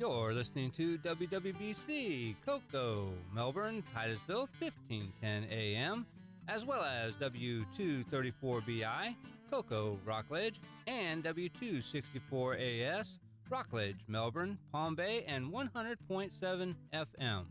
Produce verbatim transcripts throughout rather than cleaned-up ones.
You're listening to W W B C, Cocoa, Melbourne, Titusville, fifteen ten A M, as well as W two thirty-four B I, Cocoa, Rockledge, and W two sixty-four A S, Rockledge, Melbourne, Palm Bay, and one hundred point seven F M.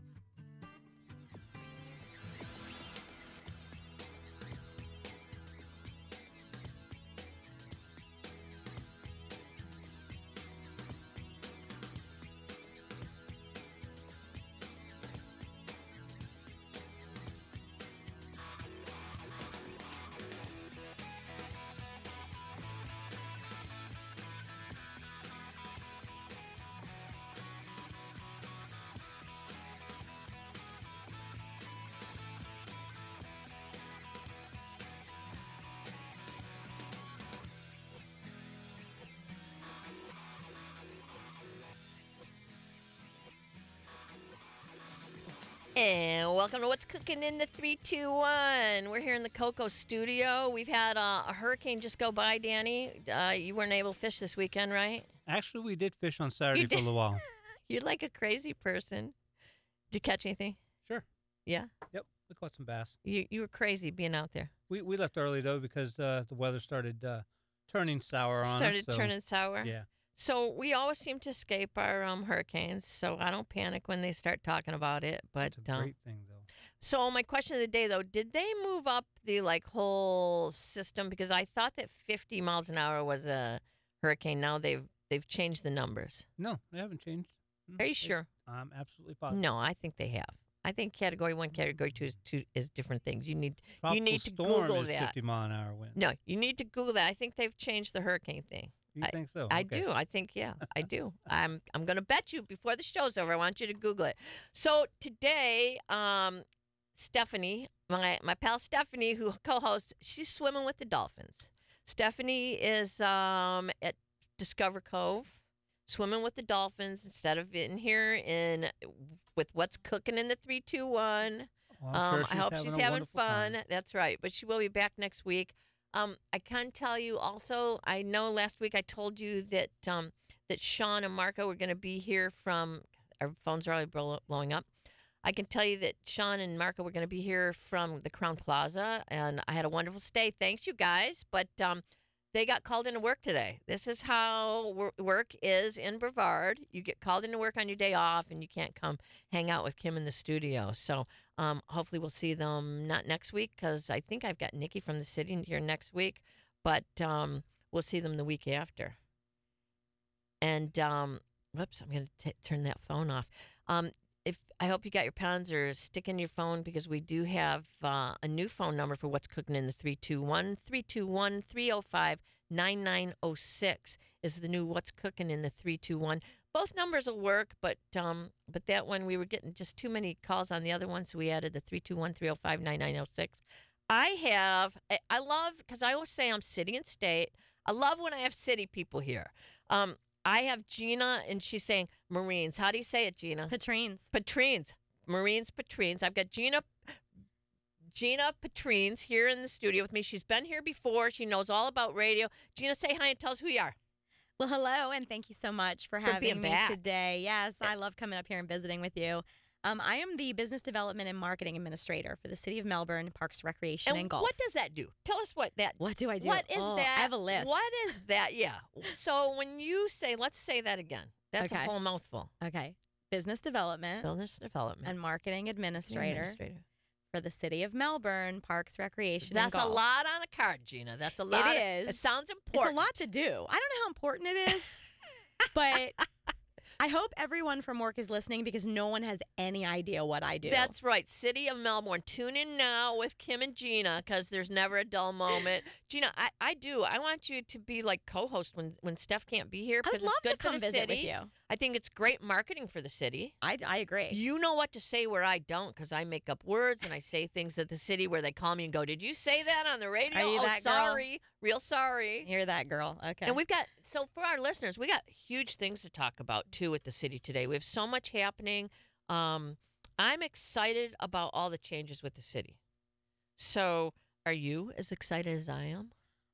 And welcome to What's Cooking in the three two one. We're here in the Cocoa studio. We've had uh, a hurricane just go by, Danny. Uh, you weren't able to fish this weekend, right? Actually, we did fish on Saturday You for a did? little while. You're like a crazy person. Did you catch anything? Sure. Yeah? Yep, we caught some bass. You you were crazy being out there. We we left early, though, because uh, the weather started uh, turning sour on Started us. so- turning sour. Yeah. So we always seem to escape our um, hurricanes, so I don't panic when they start talking about it. But It's a um, great thing, though. So my question of the day, though, did they move up the like whole system? Because I thought that fifty miles an hour was a hurricane. Now they've they've changed the numbers. No, they haven't changed. Mm, Are you they- sure? I'm absolutely positive. No, I think they have. I think Category One, Category Two is two is different things. You need Tropical need to storm Google is that. fifty mile an hour wind. no, you need to Google that. I think they've changed the hurricane thing. You think so? I Okay. do. I think yeah, I do. I'm I'm going to bet you before the show's over. I want you to Google it. So today, um, Stephanie, my my pal Stephanie, who co-hosts, she's swimming with the dolphins. Stephanie is um, at Discover Cove, swimming with the dolphins instead of in here in with What's Cooking in the three two one. Well, I'm Um, sure I hope having she's a having wonderful fun. time. That's right. But she will be back next week. Um, I can tell you also, I know last week I told you that um, that Sean and Marco were going to be here from, our phones are already blow- blowing up. I can tell you that Sean and Marco were going to be here from the Crown Plaza, and I had a wonderful stay. Thanks, you guys. But um, they got called into work today. This is how wor- work is in Brevard. You get called into work on your day off, and you can't come hang out with Kim in the studio. So um, hopefully we'll see them not next week because I think I've got Nikki from the city here next week, but um, we'll see them the week after. And um, whoops, I'm going to turn that phone off. Um, if I hope you got your pens or stick in your phone because we do have uh, a new phone number for What's Cooking in the three two one. three two one, three oh five, nine nine oh six is the new What's Cooking in the three two one. Both numbers will work, but um, but that one we were getting just too many calls on the other one, so we added the three two one, three oh five, nine nine oh six. I have, I, I love, because I always say I'm city and state. I love when I have city people here. Um, I have Gina, and she's saying Marines. How do you say it, Gina? Patrines. Patrines. Marines, Patrines. I've got Gina Gina Patrines here in the studio with me. She's been here before. She knows all about radio. Gina, say hi and tell us who you are. Well, hello, and thank you so much for, For having being me back. today. Yes, I love coming up here and visiting with you. Um, I am the Business Development and Marketing Administrator for the City of Melbourne, Parks, Recreation, and, And Golf. what does that do? Tell us what that What do I do? What is Oh, that? I have a list. What is that? Yeah. So when you say, let's say that again. That's Okay. a whole mouthful. Okay. Business Development Business development. and Marketing Administrator, Administrator. for the City of Melbourne, Parks, Recreation, That's and a Golf. lot on a card, Gina. That's a lot. It Of, is. it sounds It's important. a lot to do. I don't know how important it is, but I hope everyone from work is listening because no one has any idea what I do. That's right. City of Melbourne. Tune in now with Kim and Gina because there's never a dull moment. Gina, I, I do. I want you to be like co-host when, when Steph can't be here I would because love it's good to come for the visit city. with you. I think it's great marketing for the city. I, I agree. You know what to say where I don't because I make up words and I say things at the city where they call me and go, did you say that on the radio? Are you oh, that girl? sorry. Real sorry. Hear that, girl. Okay. And we've got, so for our listeners, we got huge things to talk about too at the city today. We have so much happening. Um, I'm excited about all the changes with the city. So are you as excited as I am?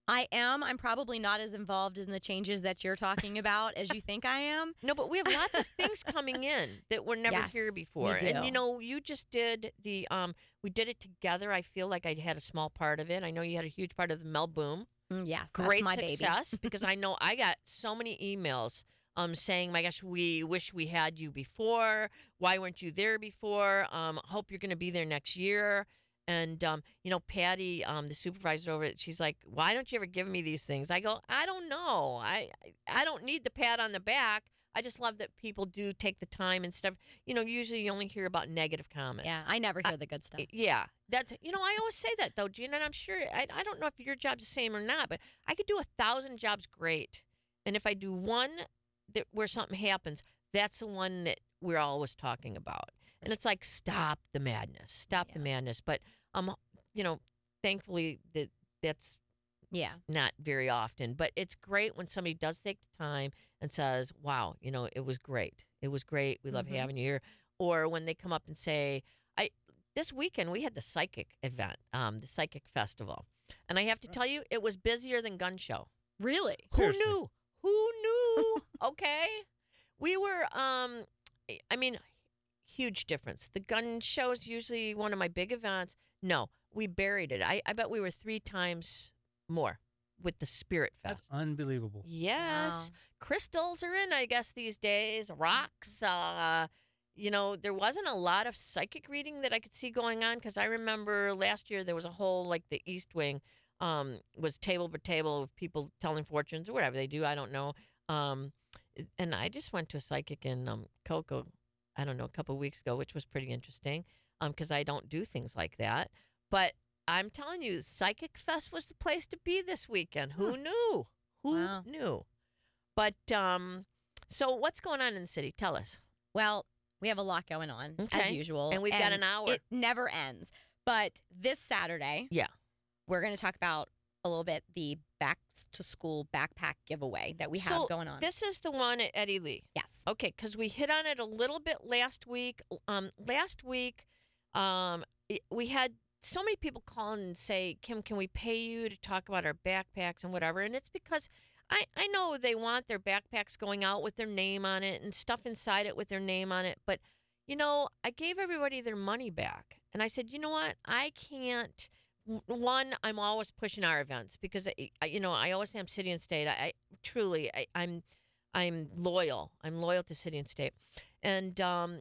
I am. I'm probably not as involved in the changes that you're talking about as you think I am. No, but we have lots of things coming in that were never Yes, here before. we And you do. know, you just did the um we did it together. I feel like I had a small part of it. I know you had a huge part of the Mel Boom. Mm, yes, Great that's my baby. success because I know I got so many emails um saying, "My gosh, we wish we had you before. Why weren't you there before? Um hope you're going to be there next year." And um, you know, Patty, um, the supervisor over it, she's like, "Why don't you ever give me these things?" I go, "I don't know. I I don't need the pat on the back. I just love that people do take the time and stuff. You know, usually you only hear about negative comments. Yeah, I never I- hear the good stuff. Yeah, that's you know I always say that though, Gina, and I'm sure I I don't know if your job's the same or not, but I could do a thousand jobs great, and if I do one that where something happens, that's the one that we're always talking about, and it's like stop the madness, stop the Yeah. madness. But um, you know, thankfully that that's Yeah. not very often, but it's great when somebody does take the time and says, "Wow, you know, it was great. It was great. We love Mhm. having you here." Or when they come up and say, "I this weekend we had the psychic event, um, the psychic festival," and I have to tell you, it was busier than gun show. Really? Who Seriously. knew? Who knew? Okay, we were. Um, I mean, huge difference. The gun show is usually one of my big events. No, we buried it. I, I bet we were three times more with the Spirit Fest. That's unbelievable. Yes. Wow. Crystals are in, I guess, these days. Rocks. Uh, you know, there wasn't a lot of psychic reading that I could see going on because I remember last year there was a whole, like the East Wing um, was table by table of people telling fortunes or whatever they do. I don't know. Um, and I just went to a psychic in um, Cocoa, I don't know, a couple of weeks ago, which was pretty interesting because I don't do things like that. But I'm telling you, Psychic Fest was the place to be this weekend. Who knew? Who Wow. knew? But um, so what's going on in the city? Tell us. Well, we have a lot going on as Okay. usual, And we've got an hour. It never ends. But this Saturday, Yeah. we're going to talk about a little bit the back to school backpack giveaway that we So have going on. This is the one at Eddie Lee. yes. Okay, because we hit on it a little bit last week. Um, last week, um, it- we had so many people call in and say, "Kim, can we pay you to talk about our backpacks and whatever?" And it's because I, I know they want their backpacks going out with their name on it and stuff inside it with their name on it. But, you know, I gave everybody their money back. And I said, you know what? I can't. w- One, I'm always pushing our events because, I, I- you know, I always say I'm City and State. I, I truly, I, I'm I'm loyal. I'm loyal to City and State. And um,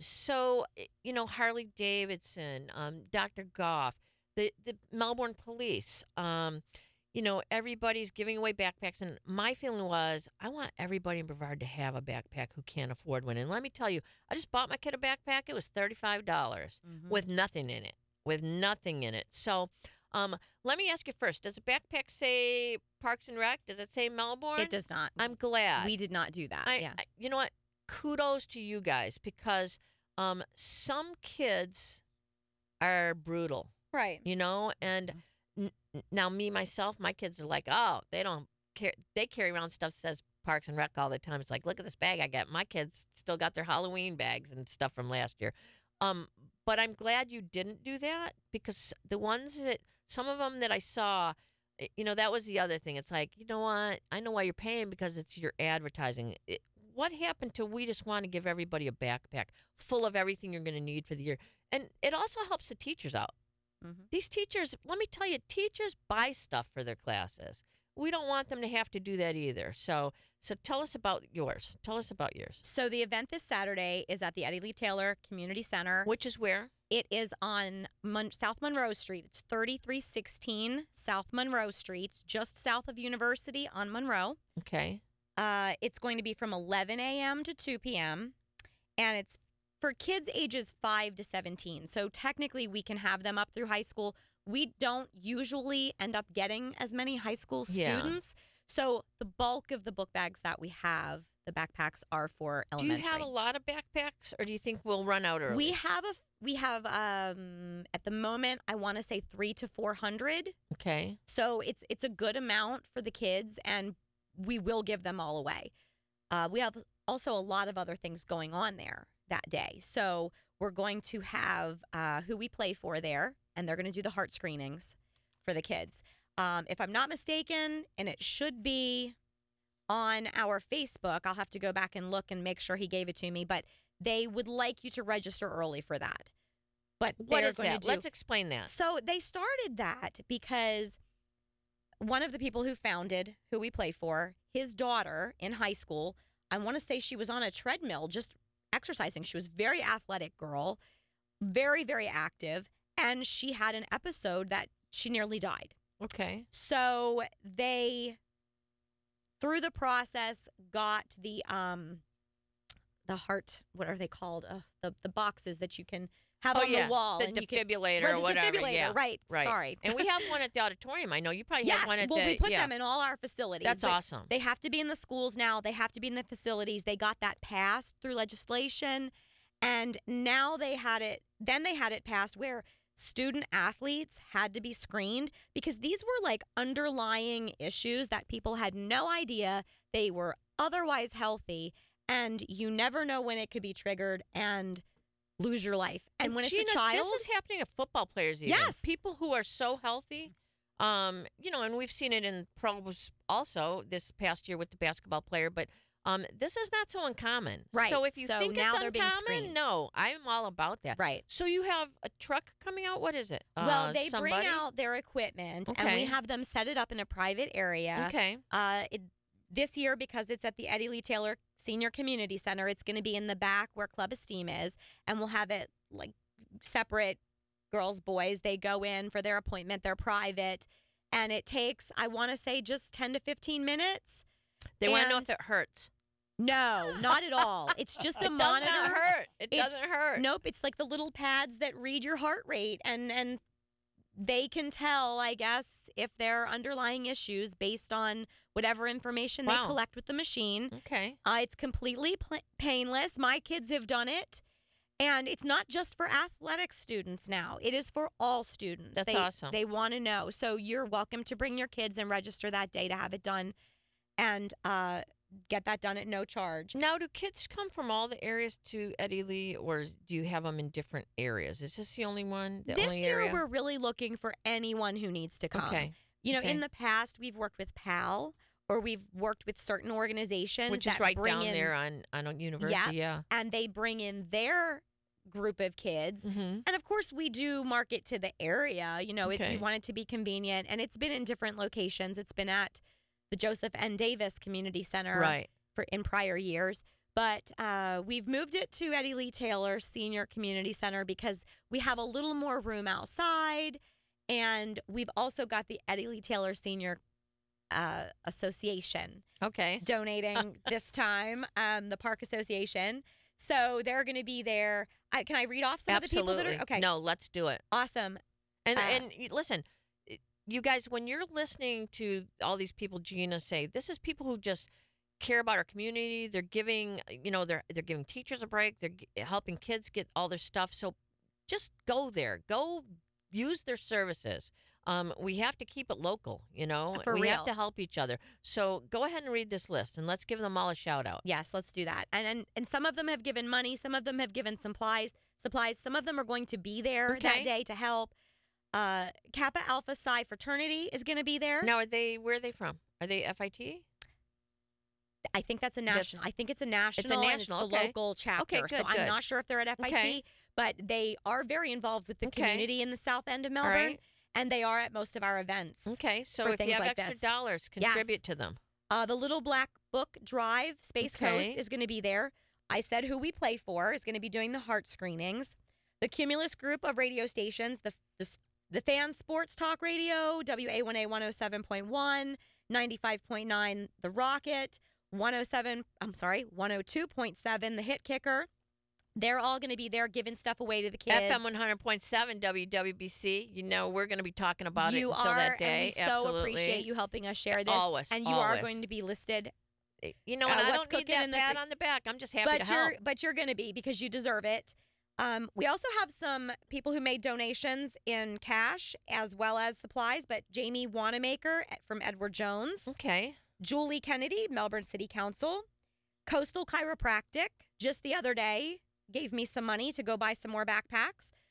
so, i- you know, Harley Davidson, um, Doctor Goff, the, the Melbourne Police, um, you know, everybody's giving away backpacks. And my feeling was, I want everybody in Brevard to have a backpack who can't afford one. And let me tell you, I just bought my kid a backpack. It was thirty-five dollars Mhm. with nothing in it, with nothing in it. So um, let me ask you first, does the backpack say Parks and Rec? Does it say Melbourne? It does not. I'm glad. We did not do that. I, yeah. I- you know what? Kudos to you guys because um, some kids are brutal, right. you know. And n- n- now, me myself, my kids are like, oh, they don't care. They carry around stuff that says Parks and Rec all the time. It's like, look at this bag I got. My kids still got their Halloween bags and stuff from last year. Um, but I'm glad you didn't do that because the ones that some of them that I saw. eh, You know, that was the other thing. It's like, you know what? I know why you're paying because it's your advertising. It, what happened to we just want to give everybody a backpack full of everything you're going to need for the year? And it also helps the teachers out. Mhm. These teachers, let me tell you, teachers buy stuff for their classes. We don't want them to have to do that either. So, so tell us about yours. Tell us about yours. So the event this Saturday is at the Eddie Lee Taylor Community Center. Which is where? It is on Mon- South Monroe Street. It's thirty-three sixteen South Monroe Street, It's just south of University on Monroe. Okay. Uh, it's going to be from eleven a.m. to two p.m. and it's for kids ages five to seventeen. So technically, we can have them up through high school. We don't usually end up getting as many high school Yeah. students. So the bulk of the book bags that we have, the backpacks, are for Do elementary. you have a lot of backpacks, or do you think we'll run out early? We have a we have um at the moment I want to say three to four hundred. Okay. So it's it's a good amount for the kids, and we will give them all away. Uh, we have also a lot of other things going on there that day. So we're going to have uh, who we play for there, and they're going to do the heart screenings for the kids. Um, if I'm not mistaken, and it should be on our Facebook, I'll have to go back and look and make sure he gave it to me, but they would like you to register early for that. But What they're is going that? to do, Let's explain that. so they started that because one of the people who founded who we play for, his daughter in high school, I want to say she was on a treadmill just exercising. She was a very athletic girl, very, very active, and she had an episode that she nearly died. Okay. So they, through the process, got the um, the heart. What are they called? Uh, the the boxes that you can have Oh, on yeah. the wall, The and you can defibrillator Right, or the whatever. defibrillator, Yeah. right? Right. Sorry. And we have one at the auditorium. I know you probably Yes, have one at well, the. we put yeah. them in all our facilities. That's but awesome. They have to be in the schools now. They have to be in the facilities. They got that passed through legislation, and now they had it. Then they had it passed where student athletes had to be screened because these were like underlying issues that people had no idea they were otherwise healthy, and you never know when it could be triggered and lose your life. And, when Gina, it's a child, this is happening to football players. Even. Yes. People who are so healthy. Um, you know, and we've seen it in pros also this past year with the basketball player, but um, this is not so uncommon. Right. So if you So think now it's they're being uncommon, screened. no, I'm all about that. right. So you have a truck coming out. What is it? Well, Uh, they bring somebody? out their equipment, and Okay. we have them set it up in a private area. Okay. Uh, it, this year, because it's at the Eddie Lee Taylor Senior Community Center, it's going to be in the back where Club Esteem is, and we'll have it like separate girls, boys. They go in for their appointment. They're private, and it takes, I want to say, just ten to fifteen minutes. They want to know And- if it hurts. No, not at all. It's just a it monitor. does not hurt. It It's- doesn't hurt. Nope, it's like the little pads that read your heart rate, and and they can tell, I guess, if there are underlying issues based on whatever information Wow. they collect with the machine. Okay. Uh, it's completely pl- painless. My kids have done it, and it's not just for athletic students now. It is for all students. That's they, awesome. They want to know, so you're welcome to bring your kids and register that day to have it done, and uh, get that done at no charge. Now, do kids come from all the areas to Eddie Lee, or do you have them in different areas? Is this the only one? The this only year, area? we're really looking for anyone who needs to come. Okay. You know, Okay. in the past, we've worked with PAL, or we've worked with certain organizations Which that is right bring down in, there on on a university. Yeah. and they bring in their group of kids. Mm-hmm. And of course, we do market to the area. You know, if Okay. we want it to be convenient, and it's been in different locations. It's been at the Joseph N. Davis Community Center Right. for in prior years. But uh, we've moved it to Eddie Lee Taylor Senior Community Center because we have a little more room outside. And we've also got the Eddie Lee Taylor Senior uh, Association Okay. donating this time, um, the Park Association. So they're going to be there. I, can I read off some Absolutely. of the people that are? Okay. No, let's do it. Awesome. And Uh, and y- listen, y- you guys, when you're listening to all these people, Gina say, this is people who just care about our community. They're giving, you know, they're they're giving teachers a break. They're g- helping kids get all their stuff. So just go there. Go use their services. Um, we have to keep it local, you know. For we have real. to help each other. So go ahead and read this list, and let's give them all a shout out. Yes, let's do that. And, and and some of them have given money. Some of them have given supplies. Supplies. Some of them are going to be there Okay. that day to help. Uh, Kappa Alpha Psi fraternity is going to be there. Now, are they? Where are they from? Are they F I T? I think that's a That's- national. I think it's a national. national, And it's the okay. local chapter. Okay, so good, I'm good. not sure if they're at F I T, Okay. but they are very involved with the Okay. community in the south end of All Melbourne, right. and they are at most of our events. Okay, so for if you things have like extra this. dollars, Yes. contribute to them. Uh, the Little Black Book Drive, Space Okay. Coast, is going to be there. I said who we play for is going to be doing the heart screenings. The Cumulus group of radio stations, the the, the Fan Sports Talk Radio, W A one A one oh seven point one, ninety-five point nine, The Rocket, one oh seven, I'm sorry, one oh two point seven, The Hit Kicker. They're all going to be there giving stuff away to the kids. F M one hundred point seven W W B C. You know, we're going to be talking about you it until are, that day. and we so Absolutely. appreciate you helping us share this. Always, and you always. are going to be listed. You know, uh, and I what's don't need cooking that in the pat fr- on the back. I'm just happy but to you're help. but you're going to be because you deserve it. Um, we also have some people who made donations in cash as well as supplies. But Jamie Wanamaker from Edward Jones, Okay. Julie Kennedy, Melbourne City Council, Coastal Chiropractic, just the other day gave me some money to go buy some more backpacks.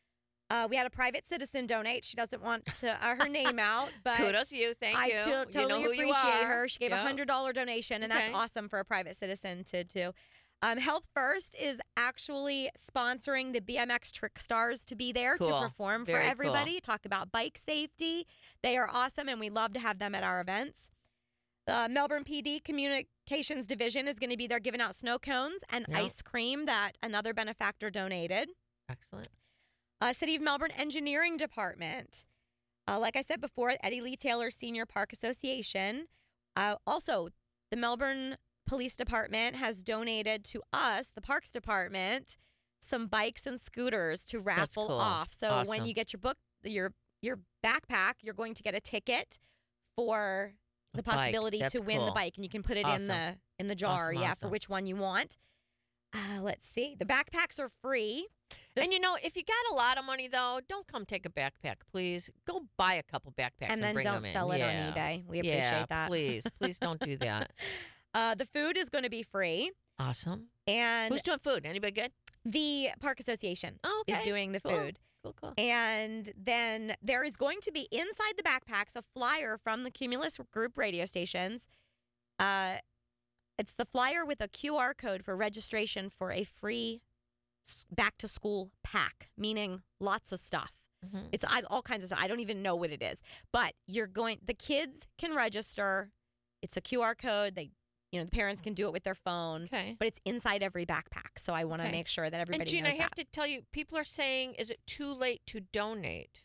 Uh, we had a private citizen donate. She doesn't want to uh, her name out, but Kudos to you. Thank I you. to- You totally know who you appreciate are. her. She gave a Yep. hundred dollar donation, and Okay. that's awesome for a private citizen to do. Um, Health First is actually sponsoring the B M X Trick Stars to be there Cool. to perform Very for cool. everybody. Talk about bike safety. They are awesome, and we love to have them at our events. The Melbourne P D Communications Division is going to be there giving out snow cones and Yep. ice cream that another benefactor donated. Excellent. Uh, City of Melbourne Engineering Department. Uh, like I said before, Eddie Lee Taylor Senior Park Association. Uh, also, the Melbourne Police Department has donated to us, the Parks Department, some bikes and scooters to raffle cool. off. So when Awesome. you get your book, your your backpack, you're going to get a ticket for A the bike. possibility That's to win the cool. bike, and you can put it in Awesome. the in the jar, Awesome, yeah, for awesome. which one you want. Uh, let's see. The backpacks are free. The And you know, if you got a lot of money though, don't come take a backpack, please. Go buy a couple backpacks and then bring don't them in. sell it Yeah. on eBay. We appreciate yeah, that. Please, please don't do that. Uh, the food is going to be free, Awesome. and Who's doing food? Anybody good? the Park Association Oh, okay. is doing the Cool. food. Cool, cool. And then there is going to be inside the backpacks a flyer from the Cumulus Group radio stations. Uh, it's the flyer with a Q R code for registration for a free back to school pack, meaning lots of stuff. Mhm. It's I, all kinds of stuff. I don't even know what it is, but you're going. The kids can register. It's a Q R code. They, you know, the parents can do it with their phone. Okay. But it's inside every backpack, so I want to Okay. make sure that everybody And Gina, knows I have that. to tell you, people are saying, is it too late to donate?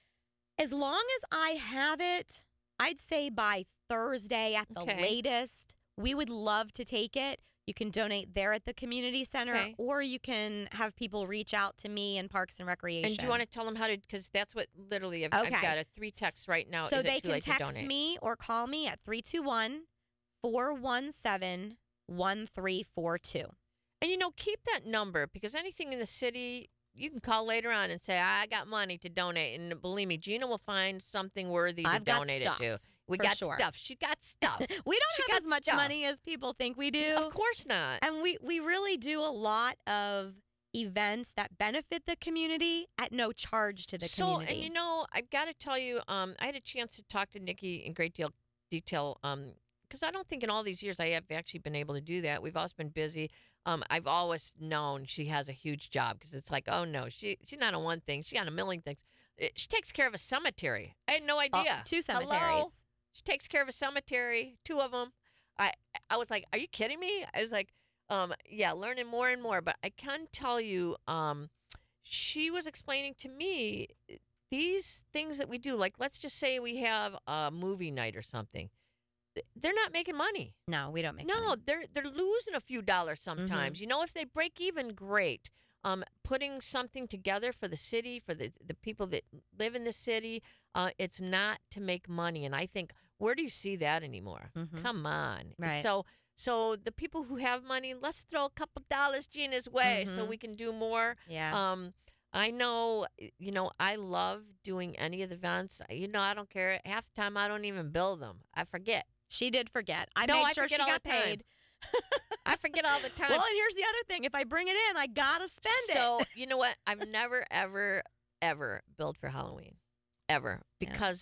As long as I have it, I'd say by Thursday at the Okay. latest. We would love to take it. You can donate there at the community center, Okay. or you can have people reach out to me in Parks and Recreation. And do you want to tell them how to? Because that's what literally I've, I've Okay. got a three text right now. So is it they too can late to text donate? me or call me at three two one, four one seven, one three four two. And you know, keep that number because anything in the city, you can call later on and say, I got money to donate. And believe me, Gina will find something worthy to I've got donate stuff, it to. We for got sure. stuff. She got stuff. We don't She have got as much stuff. money as people think we do. Of course not. And we, we really do a lot of events that benefit the community at no charge to the so, community. and you know, I've got to tell you, um, I had a chance to talk to Nikki in great deal detail, um, because I don't think in all these years I have actually been able to do that. We've always been busy. Um, I've always known she has a huge job because it's like, oh no, she she's not on one thing, she got a million things. It, she takes care of a cemetery. I had no Uh, idea. two cemeteries. Hello? She takes care of a cemetery, two of them. I I was like, are you kidding me? I was like, um, yeah, learning more and more. But I can tell you, um, she was explaining to me these things that we do. Like, let's just say we have a movie night or something. They're not making money. No, we don't make No, money. Mm-hmm. they're they're losing a few dollars sometimes. You know, if they break even, great. Um, putting something together for the city, for the the people that live in the city, uh, it's not to make money. And I think, where do you see that anymore? Mhm. Come on. Right. So so the people who have money, let's throw a couple dollars Gina's way so Mhm. we can do more. Yeah. Um, I know, you know, I love doing any of the events. You know, I don't care. Half the time, I don't even bill them. I forget. She did forget. I No, made I sure she forget all got the time. paid. I forget all the time. Well, and here's the other thing. If I bring it in, I got to spend so, it. you know what? I've never, ever, ever billed for Halloween. Ever. Yeah. Because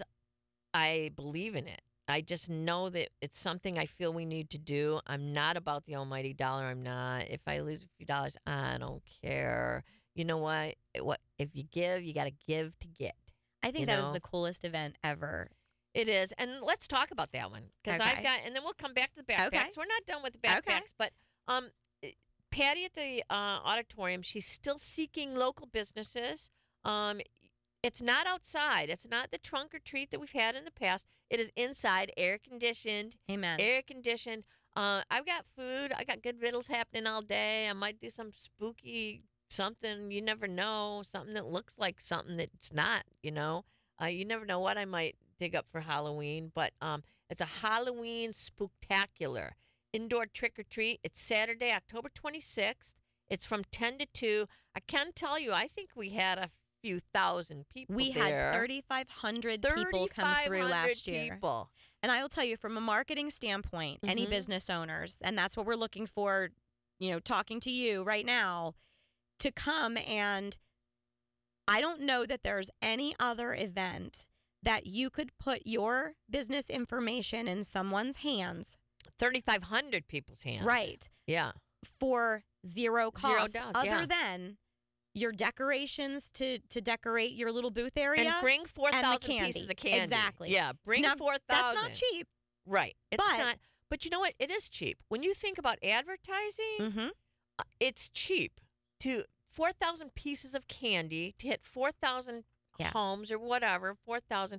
I believe in it. I just know that it's something I feel we need to do. I'm not about the almighty dollar. I'm not. If I lose a few dollars, I don't care. You know what? What if you give, you got to give to get. I think you that is know? the coolest event ever. It is. And let's talk about that one. Because I've Okay. got, and then we'll come back to the backpacks. Okay. We're not done with the backpacks. Okay. But um, Patty at the uh, auditorium, she's still seeking local businesses. Um, it's not outside. It's not the trunk or treat that we've had in the past. It is inside, air conditioned, Amen. air conditioned. Uh, I've got food. I got good riddles happening all day. I might do some spooky something. You never know. Something that looks like something that's not, you know. Uh, you never know what I might dig up for Halloween. But um, it's a Halloween spooktacular. Indoor trick or treat. It's Saturday, October twenty-sixth. It's from ten to two. I can tell you, I think we had a few thousand people We there. had thirty-five hundred people come through last year. People. And I will tell you, from a marketing standpoint, any Mhm. business owners, and that's what we're looking for, you know, talking to you right now, to come and I don't know that there's any other event that you could put your business information in someone's hands. thirty-five hundred people's hands. Right. Yeah. For zero cost. Zero dollars, other yeah. than your decorations to, to decorate your little booth area. And bring four and the thousand candy. pieces of candy. Exactly. Yeah, bring Now, four thousand. That's not cheap. Right. It's But- not. But you know what? It is cheap. When you think about advertising, Mm-hmm. uh, it's cheap to four thousand pieces of candy to hit four thousand Yeah. homes or whatever, four thousand.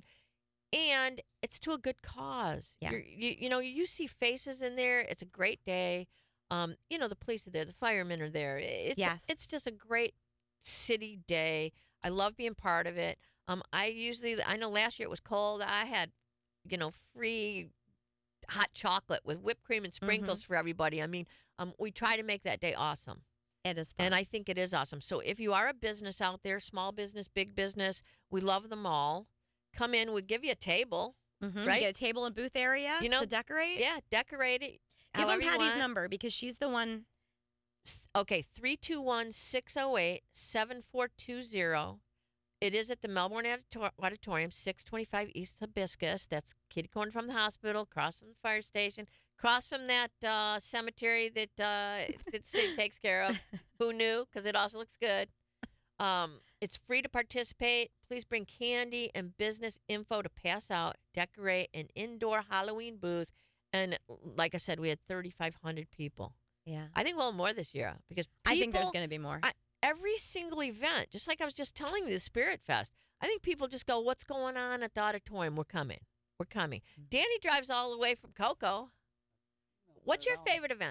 And it's to a good cause. Yeah. You're, you you know, you see faces in there. It's a great day. Um, you know, the police are there, the firemen are there. It's Yes. it's just a great city day. I love being part of it. Um, I usually I know last year it was cold. I had, you know, free hot chocolate with whipped cream and sprinkles for everybody. I mean, um, we try to make that day awesome. It is fun. And I think it is awesome. So if you are a business out there, small business, big business, we love them all. Come in, we'll give you a table. mm-hmm. right? You get a table and booth area You know, to decorate. Yeah, decorate it. Give them however you Patty's want. number because she's the one. S- Okay, three two one, six oh eight, seven four two zero. It is at the Melbourne Auditor- Auditorium, six twenty-five East Hibiscus. That's kitty corner from the hospital, across from the fire station, across from that uh, cemetery that uh, that the city takes care of. Who knew? Because it also looks good. Um, it's free to participate. Please bring candy and business info to pass out. Decorate an indoor Halloween booth. And like I said, we had thirty-five hundred people. Yeah. I think we'll have more this year because people, I think there's going to be more. I- every single event, just like I was just telling you, the Spirit Fest, I think people just go, what's going on at the auditorium? We're coming. We're coming. Mm-hmm. Danny drives all the way from Cocoa. What's your favorite event?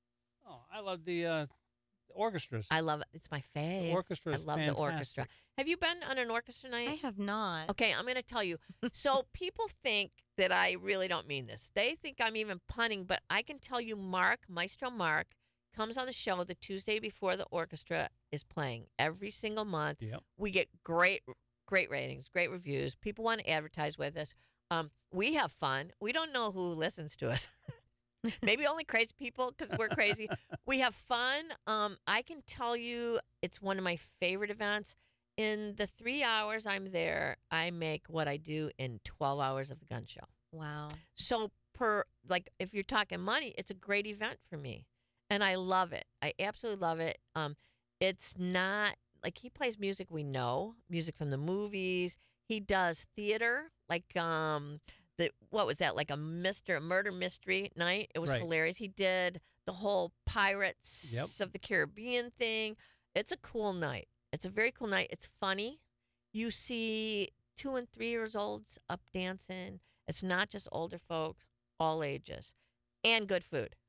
Oh, I love the uh, the orchestras. I love it. It's my the fave. orchestra I is love the orchestra. fantastic. Have you been on an orchestra night? I have not. Okay, I'm going to tell you. So people think that I really don't mean this. They think I'm even punning, but I can tell you Mark, Maestro Mark, comes on the show the Tuesday before the orchestra is playing every single month. Yep. We get great, great ratings, great reviews. People want to advertise with us. Um, we have fun. We don't know who listens to us. Maybe only crazy people because we're crazy. We have fun. Um, I can tell you it's one of my favorite events. In the three hours I'm there, I make what I do in twelve hours of the gun show. Wow. So per like if you're talking money, it's a great event for me. And I love it. I absolutely love it. Um it's not like he plays music we know, music from the movies. He does theater, like um the what was that, like a Mister Murder Mystery night. It was Right. hilarious. He did the whole Pirates Yep. of the Caribbean thing. It's a cool night. It's a very cool night. It's funny. You see two and three years olds up dancing. It's not just older folks, all ages, and good food.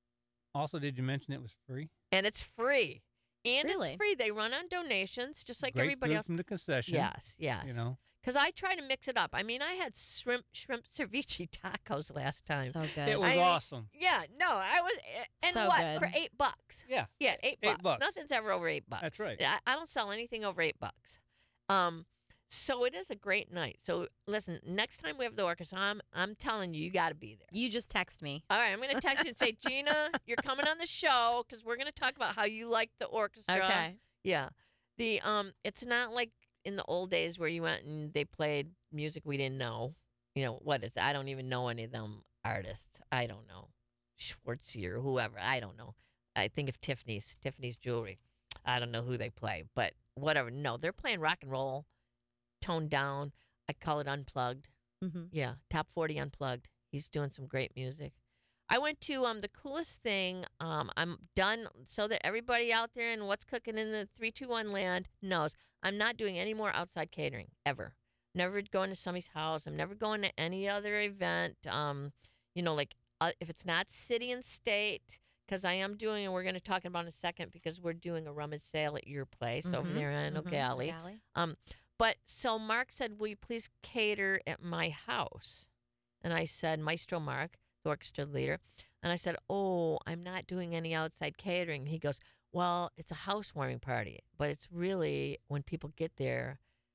Also, did you mention it was free? And it's free. And Really? it's free. They run on donations, just like Great everybody food else. from the concession. Yes, yes. You know, Because I try to mix it up. I mean, I had shrimp shrimp ceviche tacos last time. So good. it was I mean, awesome. Yeah, no, I was, eh, and So what good. for eight bucks? Yeah. Yeah, eight, Eight bucks. bucks. Nothing's ever over eight bucks. That's right. I, I don't sell anything over eight bucks. Um, so it is a great night. So listen, next time we have the orchestra, I'm I'm telling you, you got to be there. You just text me. All right, I'm going to text you and say, Gina, you're coming on the show because we're going to talk about how you like the orchestra. Okay. Yeah. The um, it's not like in the old days where you went and they played music we didn't know. You know what is? I don't even know any of them artists. I don't know Schwartzy or whoever. I don't know. I think of Tiffany's Tiffany's jewelry. I don't know who they play, but whatever. No, they're playing rock and roll, toned down. I call it unplugged. Mm-hmm. Yeah, top forty unplugged. He's doing some great music. I went to um the coolest thing. Um, I'm done so that everybody out there and what's cooking in the three two one land knows I'm not doing any more outside catering ever. Never going to somebody's house. I'm never going to any other event. Um, you know, like uh, if it's not city and state, because I am doing, and we're going to talk about in a second because we're doing a rummage sale at your place over Mhm, there in mhm, O'Galley. O'Galley. Um, but so Mark said, will you please cater at my house? And I said, Maestro Mark, the orchestra leader. And I said, oh, I'm not doing any outside catering. He goes, well, it's a housewarming party, but it's really when people get there,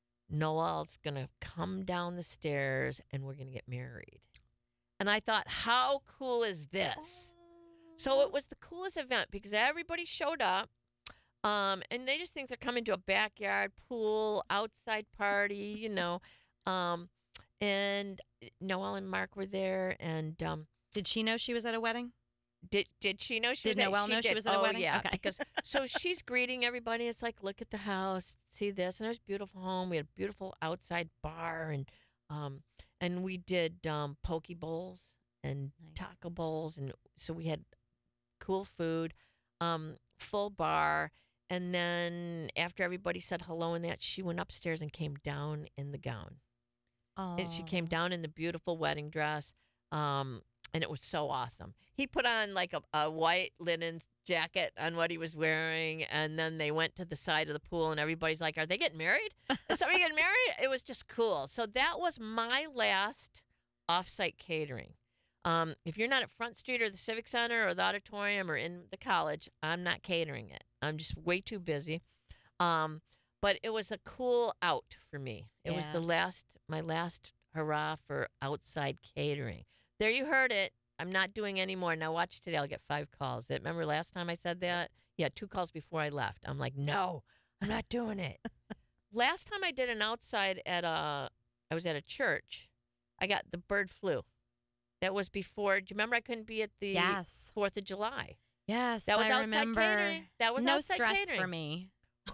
Noel's going to come down the stairs and we're going to get married. And I thought, how cool is this? So it was the coolest event because everybody showed up. Um, and they just think they're coming to a backyard pool, outside party, you know. Um, and Noelle and Mark were there, and um, Did she know she was at a wedding? did did she know she Did was at, Noelle she know she did. was at a oh, wedding? Yeah, Okay. because so she's greeting everybody. It's like, look at the house, see this, and it was a beautiful home. We had a beautiful outside bar, and um, and we did um, poke bowls and Nice. taco bowls, and so we had cool food, um, full bar. And then after everybody said hello and that, she went upstairs and came down in the gown. Oh. And she came down in the beautiful wedding dress. Um, and it was so awesome. He put on like a, a white linen jacket on what he was wearing. And then they went to the side of the pool, and everybody's like, are they getting married? Is somebody getting married? It was just cool. So that was my last offsite catering. Um, if you're not at Front Street or the Civic Center or the auditorium or in the college, I'm not catering it. I'm just way too busy. Um, but it was a cool out for me. It was Yeah. the last, my last hurrah for outside catering. There, you heard it. I'm not doing any more. Now watch today. I'll get five calls. Remember last time I said that? Yeah, two calls before I left. I'm like, no, I'm not doing it. Last time I did an outside at a, I was at a church. I got the bird flu. That was before. Do you remember I couldn't be at the Yes. Fourth of July? Yes, That was I outside remember. catering. That was no outside stress catering. for me.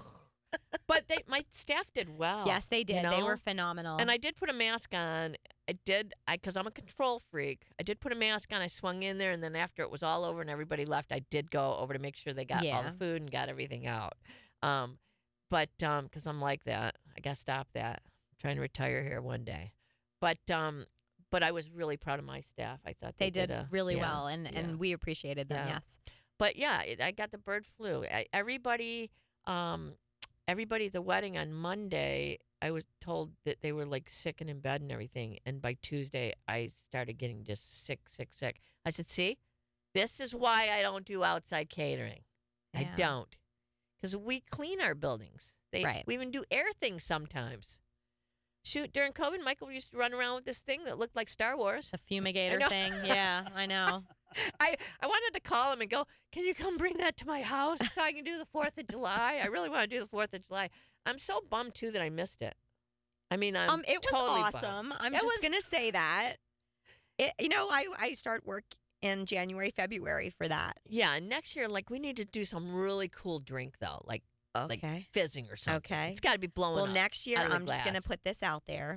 But they, my staff did well. Yes, they did. you They know? were phenomenal. And I did put a mask on. I did, I because I'm a control freak. I did put a mask on. I swung in there, and then after it was all over and everybody left, I did go over to make sure they got all Yeah. the food and got everything out. Um, but um, because I'm like that, I got to stop that. I'm trying to retire here one day. But um, but I was really proud of my staff. I thought they, they did a, really yeah, well, and, yeah. and we appreciated them. Yeah. Yes. But yeah, it, I got the bird flu. I, everybody, um, everybody at the wedding on Monday, I was told that they were like sick and in bed and everything. And by Tuesday, I started getting just sick, sick, sick. I said, see, this is why I don't do outside catering. I Yeah. don't. Because we clean our buildings. They, Right. We even do air things sometimes. Shoot, during COVID, Michael used to run around with this thing that looked like Star Wars. The fumigator know. thing. Yeah, I know. I, I wanted to call him and go, can you come bring that to my house so I can do the fourth of July? I really want to do the fourth of July. I'm so bummed, too, that I missed it. I mean, I'm Um, it was totally awesome. bummed. I'm It just was- gonna say that. It, you know, I I start work in January, February for that. Yeah, and next year, like, we need to do some really cool drink, though, like like Okay. fizzing or something. Okay. It's got to be blowing Well, up. next year out of the I'm just gonna glass. put this out there.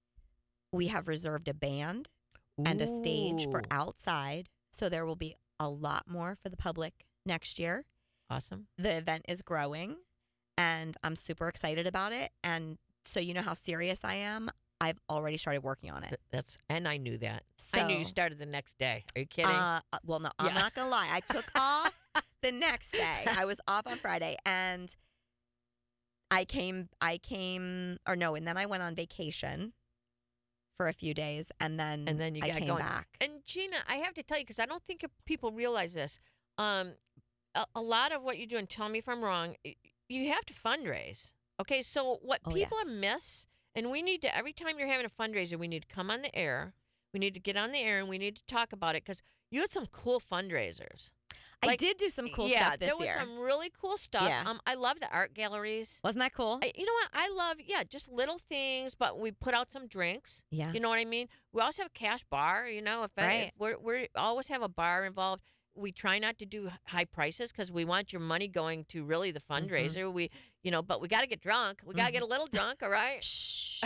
We have reserved a band and a stage for Ooh, outside, so there will be a lot more for the public next year. Awesome. The event is growing, and I'm super excited about it. And so you know how serious I am. I've already started working on it. Th- That's And I knew that. So, I knew you started the next day. Are you kidding? Uh, uh, well, no, I'm Yeah. not gonna lie. I took off the next day. I was off on Friday, and I came. I came, or no, and then I went on vacation for a few days, and then And then you I got came going. back. And Gina, I have to tell you, because I don't think people realize this. Um, a, a lot of what you do, and tell me if I'm wrong, y- you have to fundraise. Okay, so what Oh, people yes. miss, and we need to, every time you're having a fundraiser, we need to come on the air. We need to get on the air and we need to talk about it because you had some cool fundraisers. I like, did do some cool yeah, stuff this there was year. some really cool stuff. Yeah. Um, I love the art galleries. Wasn't that cool? I, you know what? I love, yeah, just little things, but we put out some drinks. yeah. You know what I mean? We also have a cash bar. You know, if, I, Right. if we're we always have a bar involved. We try not to do h- high prices because we want your money going to really the Mm-hmm. fundraiser. We, you know, but we got to get drunk. We got to get a little drunk. All right. Shh.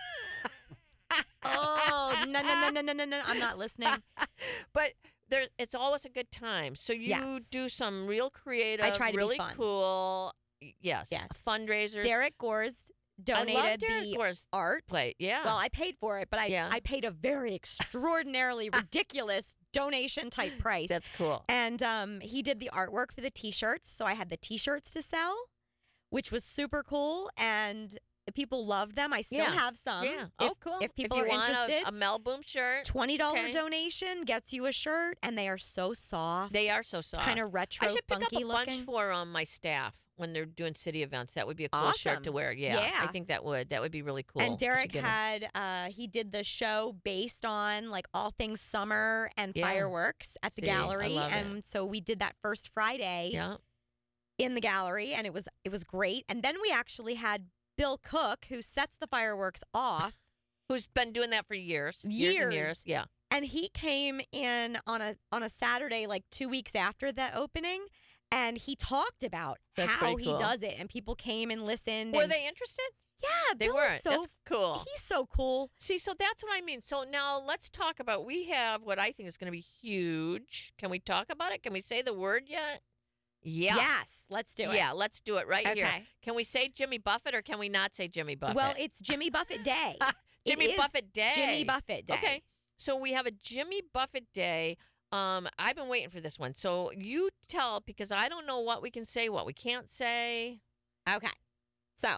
Oh no no no no no no no! I'm not listening. But there, it's always a good time. So you Yes. do some real creative, try to be really fun. cool. y- Yes. Yes. Fundraisers. Derek Gores I love donated Derek the Gore's art. plate. Yeah. Well, I paid for it, but I Yeah. I paid a very extraordinarily ridiculous donation type price. That's cool. And um, he did the artwork for the T-shirts, so I had the T-shirts to sell, which was super cool, and people loved them. I still Yeah. have some. yeah. If, oh, cool. If people you are want interested, a, a Mel Boom shirt, twenty dollar okay. donation gets you a shirt, and they are so soft, they are so soft. kind of retro, I should pick up funky a bunch looking. for um, my staff when they're doing city events. That would be a cool shirt to Awesome. wear. Yeah, I Yeah. think that would. That would be really cool. And We should Derek get 'em. had uh he did the show based on like all things summer and Yeah. fireworks at the See, I gallery, love it. and so we did that first Friday. Yeah. in the gallery, and it was it was great. And then we actually had Bill Cook, who sets the fireworks off, Who's been doing that for years. Years and Years. years. Yeah. and he came in on a on a Saturday, like two weeks after the opening, and he talked about That's how pretty he cool. does it, and people came and listened. Were and- they interested? Yeah, They Bill weren't. is so That's cool. He's so cool. See, so that's what I mean. So now let's talk about, we have what I think is going to be huge. Can we talk about it? Can we say the word yet? Yeah. Yes, let's do it. Yeah, let's do it right here. Okay. Can we say Jimmy Buffett or can we not say Jimmy Buffett? Well, it's Jimmy Buffett Day. Jimmy it is Buffett Day. Jimmy Buffett Day. Okay. So we have a Jimmy Buffett Day. Um, I've been waiting for this one. So you tell, because I don't know what we can say, what we can't say. Okay. So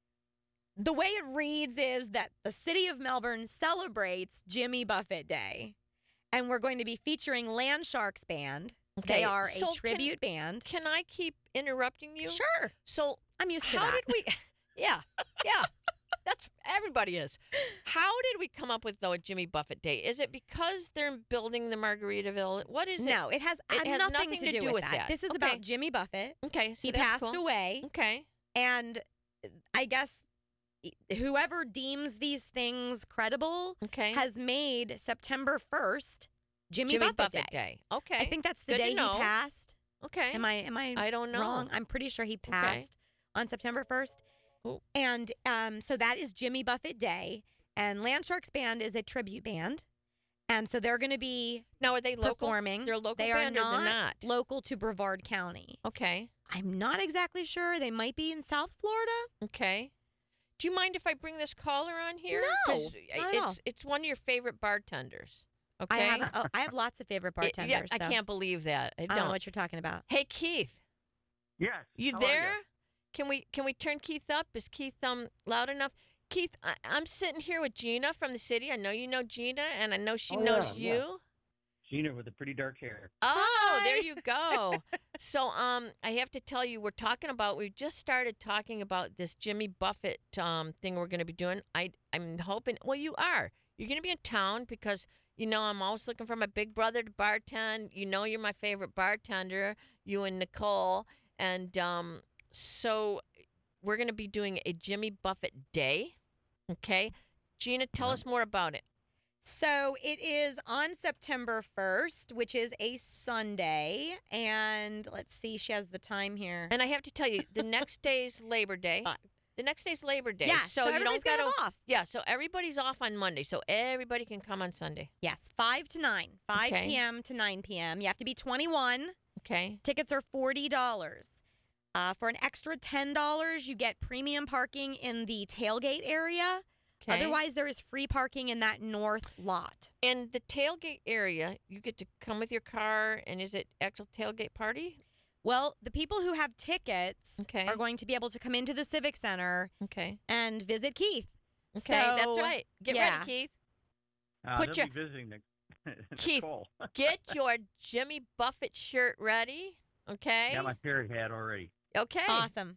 the way it reads is that the city of Melbourne celebrates Jimmy Buffett Day, and we're going to be featuring Land Sharks Band. Okay, They are so a can- tribute band. Can I keep interrupting you? Sure. So I'm used to how that. did we? Yeah, yeah. That's everybody is. How did we come up with though a Jimmy Buffett Day? Is it because they're building the Margaritaville? What is it? No, it has, It had has nothing, to, do, with that. that. This is Okay. about Jimmy Buffett. Okay, so He that's passed cool. away, Okay. and I guess whoever deems these things credible Okay. has made September first Jimmy, Jimmy Buffett, Buffett Day. Day. Okay. I think that's the Good to day he know. passed. Okay. Am I am I I don't know. wrong? I'm pretty sure he passed on September first. Oh. And um, so that is Jimmy Buffett Day. And Land Sharks Band is a tribute band. And so they're going to be Now are they local? performing. They're a local they band are or not, they're not? local to Brevard County. Okay. I'm not exactly sure. They might be in South Florida. Okay. Do you mind if I bring this caller on here? No, 'Cause not at all. it's it's one of your favorite bartenders. I Okay. have oh, I have lots of favorite It- bartenders. yeah, I so can't believe that. I I don't. don't know what you're talking about. Hey Keith, Yes. you How are there? Can we can we turn Keith up? Is Keith um loud enough? Keith, I, I'm sitting here with Gina from the city. I know you know Gina, and I know she Oh, knows yeah, you. yeah. Gina with the pretty dark hair. Oh, there Hi. you go. So, um, I have to tell you, we're talking about. We just started talking about this Jimmy Buffett um thing we're going to be doing. I I'm hoping. Well, you are. You're going to be in town because you know I'm always looking for my big brother to bartend. You know you're my favorite bartender. You and Nicole, and um, so we're going to be doing a Jimmy Buffett Day. Okay, Gina, tell Yeah. us more about it. So it is on September first, which is a Sunday. And let's see, she has the time here. And I have to tell you, the next day's Labor Day. Uh, The next day's Labor Day. Yeah, so, so you everybody's don't gonna gotta have off. Yeah, so everybody's off on Monday, so everybody can come on Sunday. Yes, five to nine, five Okay. p.m. to nine p.m. You have to be twenty-one. Okay. Tickets are forty dollars. Uh, for an extra ten dollars, you get premium parking in the tailgate area. Okay. Otherwise, there is free parking in that north lot. in the tailgate area, you get to come with your car, and is it actual tailgate party? Well, the people who have tickets Okay. are going to be able to come into the Civic Center Okay. and visit Keith. Okay, that's So, right. Get yeah. ready, Keith. Uh, Put they'll your- be visiting the Keith. Nicole. Get your Jimmy Buffett shirt ready. Okay. Got my parrot hat already. Okay. Awesome.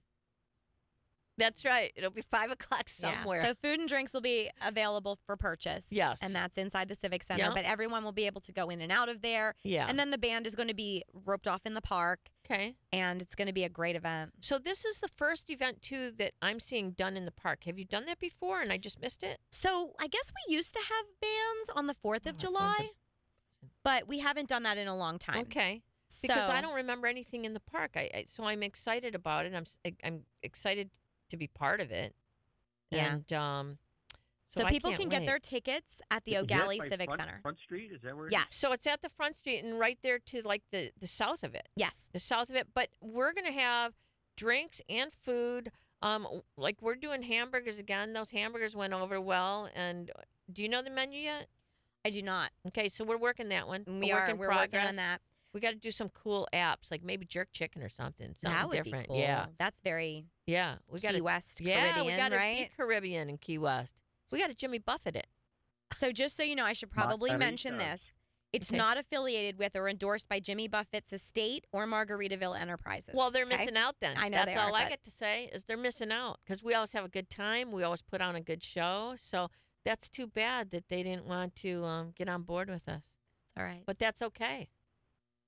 That's right. It'll be five o'clock somewhere. Yeah. So food and drinks will be available for purchase. Yes. And that's inside the Civic Center. Yeah. But everyone will be able to go in and out of there. yeah. And then the band is going to be roped off in the park. okay. And it's going to be a great event. So this is the first event too that I'm seeing done in the park. Have you done that before and I just missed it? So I guess we used to have bands on the fourth of Oh, July, Fourth but we haven't done that in a long time. Okay. Because So- I don't remember anything in the park. I, I so I'm excited about it. I'm s- I'm excited to be part of it. Yeah. And um so, So, I people can't can get wait. their tickets at the Is that O'Galley by Civic front, Center. Front Street? Is that where? it Yeah. is? So it's at the front street and right there to like the the south of it. Yes. The south of it, but we're going to have drinks and food. Um like we're doing hamburgers again. Those hamburgers went over well, and do you know the menu yet? I do not. Okay, so we're working that one. We A work are. in We're working progress. on that. We got to do some cool apps, like maybe jerk chicken or something. Something that would different. be cool. Yeah, That's very yeah. We got Key to West yeah, Caribbean, we got to right? be Caribbean in Key West. We got to Jimmy Buffett it. So just so you know, I should probably Margarita. mention this. It's Okay. not affiliated with or endorsed by Jimmy Buffett's estate or Margaritaville Enterprises. Well, they're okay? missing out then. I know That's they all are, I but- get to say is they're missing out because we always have a good time. We always put on a good show. So that's too bad that they didn't want to um, get on board with us. All right. But that's okay.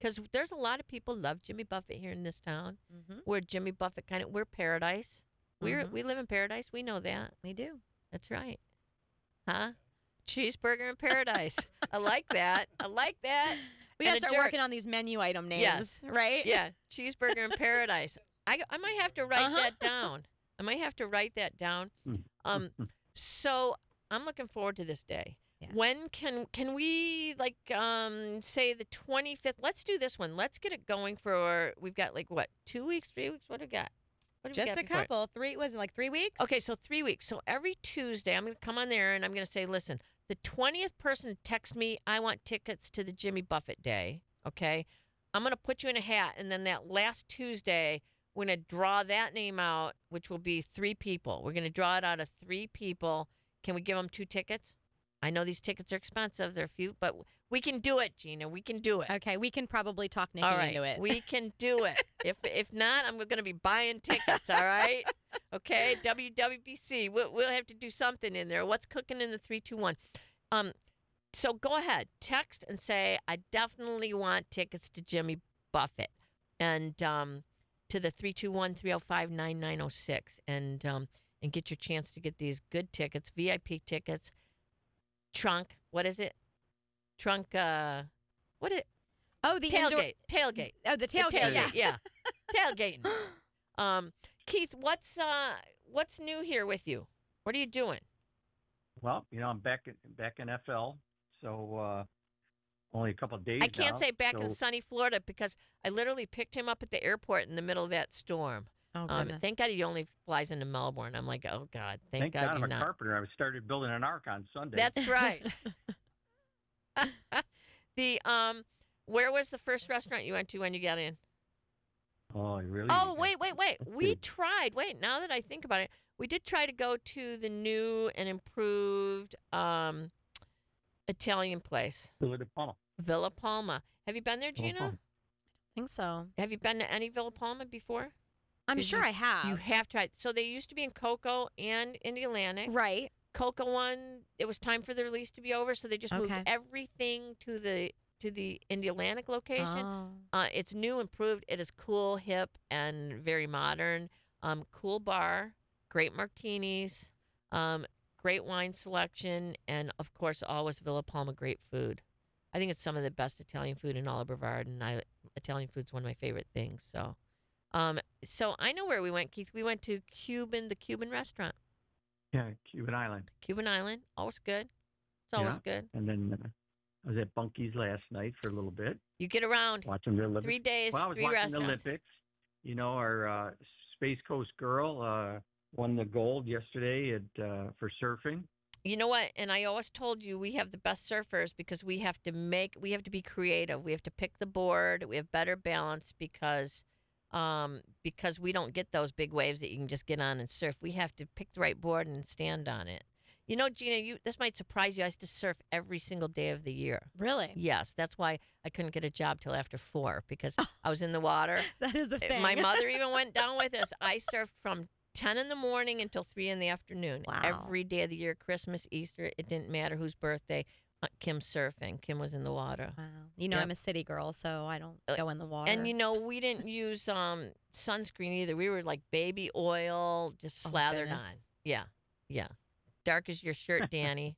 because there's a lot of people love Jimmy Buffett here in this town. Mm-hmm. We're Jimmy Buffett kind of. We're paradise. We're Mhm. we live in paradise. We know that. We do. That's right. Huh? Cheeseburger in paradise. I like that. I like that. We And gotta a start jerk. working on these menu item names, Yes. right? Yeah, cheeseburger in paradise. I, I might have to write Uh-huh. that down. I might have to write that down. Hmm. Um, so I'm looking forward to this day. Yeah. When can can we like um say the twenty-fifth? Let's do this one. Let's get it going for. We've got like what two weeks, three weeks? What do we got? What do we Just got a before it? couple. Three was it like three weeks? Okay, so three weeks. So every Tuesday, I'm going to come on there and I'm going to say, listen, the twentieth person to text me, I want tickets to the Jimmy Buffett Day. Okay, I'm going to put you in a hat, and then that last Tuesday, we're going to draw that name out, which will be three people. We're going to draw it out of three people. Can we give them two tickets? I know these tickets are expensive. They're few, but we can do it, Gina. We can do it. Okay, we can probably talk Nikki All right, into it. we can do it. If if not, I'm going to be buying tickets. All right, okay. W W B C. We'll we'll have to do something in there. What's cooking in the three two one? Um, so go ahead, text and say I definitely want tickets to Jimmy Buffett, and um, to the three two one three zero five nine nine zero six, and um, and get your chance to get these good tickets, V I P tickets. Trunk. What is it? Trunk. Uh, what is oh, the indoor. tailgate? Tailgate. Oh, the The tailgate. Yeah. yeah. Tailgating. Um, Keith, what's uh what's new here with you? What are you doing? Well, you know, I'm back in, back in F L, so uh, only a couple of days I can't now, say back in so- sunny Florida because I literally picked him up at the airport in the middle of that storm. Oh, Um, goodness. thank God he only flies into Melbourne. I'm like, oh God, thank, Thank God, God I'm you're a not. carpenter. I started building an ark on Sunday. That's right. the um, where was the first restaurant you went to when you got in? Oh, really? Oh, wait, wait, wait. Let's We see. tried. Wait, now that I think about it, we did try to go to the new and improved um, Italian place, Villa de Palma. Villa Palma. Have you been there, Villa Gina? Palma. I think so. Have you been to any Villa Palma before? I'm Did sure you- I have. You have tried. So they used to be in Cocoa and in the Atlantic. right. Cocoa one, it was time for the release to be over, so they just moved Okay. everything to the to the in the Atlantic location. Oh. Uh, it's new, improved. It is cool, hip, and very modern. Um, cool bar, great martinis, um, great wine selection, and of course, always Villa Palma great food. I think it's some of the best Italian food in all of Brevard, and I Italian food's one of my favorite things. So, um, so I know where we went, Keith. We went to Cuban, the Cuban restaurant, Yeah, Cuban Island. Cuban Island. Always good. It's always good. And then uh, I was at Bunky's last night for a little bit, You get around. watching the Olympics. Three days, well, I was three watching restaurants. the Olympics. You know, our uh, Space Coast girl uh, won the gold yesterday at uh, for surfing. You know what? And I always told you we have the best surfers because we have to make, we have to be creative. We have to pick the board. We have better balance because, um, because we don't get those big waves that you can just get on and surf. We have to pick the right board and stand on it. You know, Gina, you this might surprise you. I used to surf every single day of the year. Really? Yes, that's why I couldn't get a job till after four because I was in the water. That is the thing. My mother even went down with us. I surfed from ten in the morning until three in the afternoon. Wow. Every day of the year, Christmas, Easter, it didn't matter whose birthday. Uh, Kim's surfing. Kim was in the water. Wow. You know, Yep. I'm a city girl, so I don't Uh, go in the water. And you know, we didn't use um sunscreen either. We were like baby oil, just Oh, slathered goodness. on. Yeah, yeah. Dark as your shirt, Danny.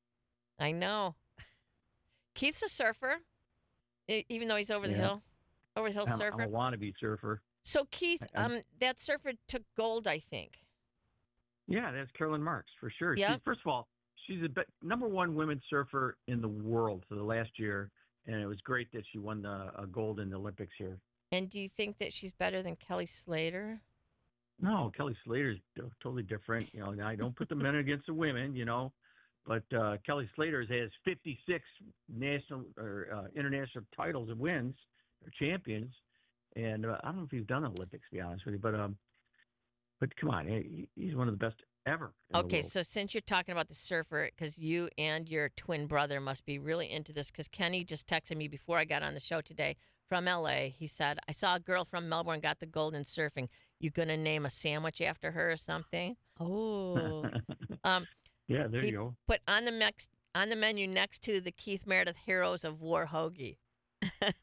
I know. Keith's a surfer, e- even though he's over the Yeah. hill. Over the hill I'm, surfer. I'm a wannabe surfer. So Keith, I- I- um, that surfer took gold, I think. Yeah, that's Carolyn Marks for sure. Yep. She's, first of all, she's the be- number one women's surfer in the world for the last year, and it was great that she won the uh, gold in the Olympics here. And do you think that she's better than Kelly Slater? No, Kelly Slater's t- totally different. You know, and I don't put the men against the women, you know, but uh, Kelly Slater's has fifty-six national or uh, international titles and wins or champions, and uh, I don't know if he's done Olympics, to be honest with you, but um, but come on, he, he's one of the best ever. in the Okay, world. so since you're talking about the surfer, because you and your twin brother must be really into this, because Kenny just texted me before I got on the show today from L A. He said, I saw a girl from Melbourne got the gold in surfing. You going to name a sandwich after her or something? oh, Um, yeah, there he- you go. Put on the next on the menu next to the Keith Meredith Heroes of War hoagie.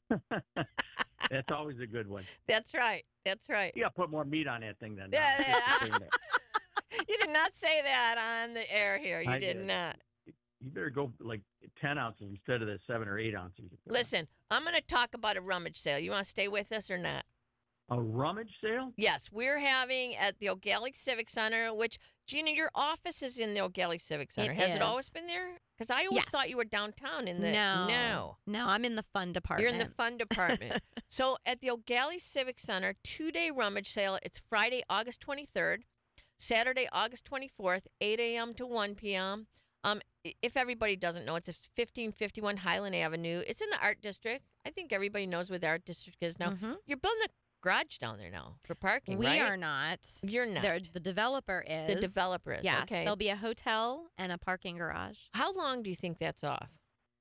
That's always a good one. That's right. That's right. You got to put more meat on that thing then. Yeah, now. Just to yeah. say that. You did not say that on the air here. You I did did. not. You better go like ten ounces instead of the seven or eight ounces. you put on. Listen, I'm going to talk about a rummage sale. You want to stay with us or not? A rummage sale? Yes, we're having at the O'Galley Civic Center, which, Gina, your office is in the O'Galley Civic Center. It Has it is. always been there? Because I always Yes. thought you were downtown in the. no, No. no, I'm in the fun department. You're in the fun department. So at the O'Galley Civic Center, two-day rummage sale. It's Friday, August twenty-third, Saturday, August twenty-fourth, eight a.m. to one p.m. Um, i- if everybody doesn't know, it's at fifteen fifty-one Highland Avenue. It's in the Art District. I think everybody knows where the Art District is now. Mhm. You're building a garage down there now for parking, We right? are not. You're not. They're- The developer is. The developer is. Yes, Okay. there'll be a hotel and a parking garage. How long do you think that's off?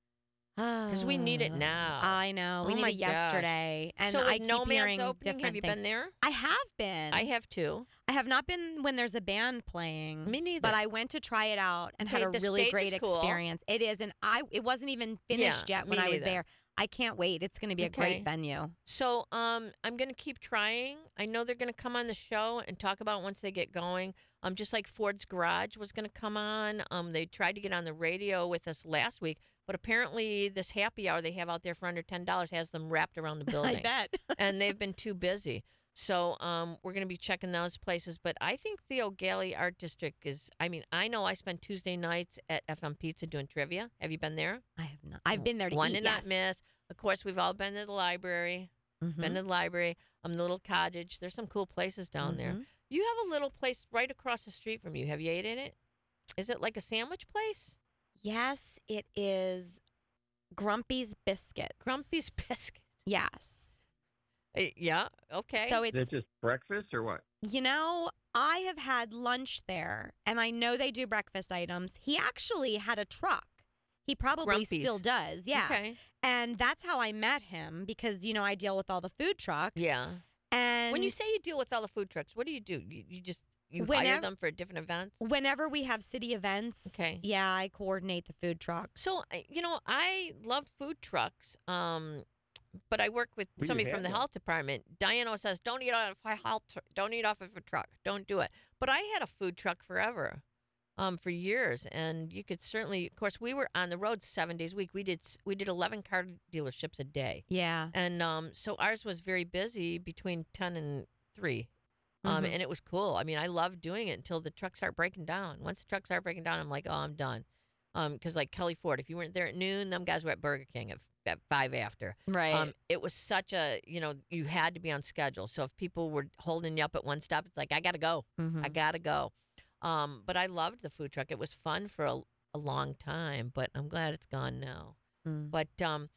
Because we need it now. I know. We Oh need my it yesterday. And so I with keep No Man's hearing opening, different have you things. been there? I have been. I have too. I have not been when there's a band playing. Me neither. But I went to try it out and Okay, had a the really stage great is cool. experience. It is, and I it wasn't even finished Yeah, yet when me I was neither. there. I can't wait. It's going to be a Okay. great venue. So um, I'm going to keep trying. I know they're going to come on the show and talk about it once they get going. Um, just like Ford's Garage was going to come on. Um, they tried to get on the radio with us last week, but apparently this happy hour they have out there for under ten dollars has them wrapped around the building. I bet. And they've been too busy. So um, we're going to be checking those places. But I think the O'Galley Art District is, I mean, I know I spend Tuesday nights at F M Pizza doing trivia. Have you been there? I have not. I've been there to One eat. to yes. not miss. Of course, we've all been to the library. Mhm. Been to the library. Um, the little cottage. There's some cool places down there. Mhm. You have a little place right across the street from you. Have you ate in it? Is it like a sandwich place? Yes, it is Grumpy's Biscuits. Grumpy's Biscuit. Yes. Eh, yeah. Okay. So Is it's, that just breakfast or what? you know, I have had lunch there and I know they do breakfast items. He actually had a truck. He probably Grumpy's. still does. Yeah. Okay. And that's how I met him because, you know, I deal with all the food trucks. Yeah. And When you say you deal with all the food trucks, what do you do? You, you just you hire Whenever- them for different events. whenever we have city events, Okay. yeah, I coordinate the food trucks. So I- you know, I love food trucks. Um, but I work with Well, you somebody from have the one. health department. Diane always says, "Don't eat off a health. tr- Don't eat off of a truck. Don't do it." But I had a food truck forever, um, for years, and you could certainly. Of course, we were on the road seven days a week. We did s- we did eleven car dealerships a day. Yeah. And um, so ours was very busy between ten and three. Um, Mhm. And it was cool. I mean, I loved doing it until the trucks start breaking down. Once the trucks start breaking down, I'm like, oh, I'm done. Because like Kelly Ford, if you weren't there at noon, them guys were at Burger King at, at five after. Right. Um, it was such a, you know, you had to be on schedule. So if people were holding you up at one stop, it's like, I got to go. Mhm. I got to go. Um, but I loved the food truck. It was fun for a, a long time, but I'm glad it's gone now. Mm. But um,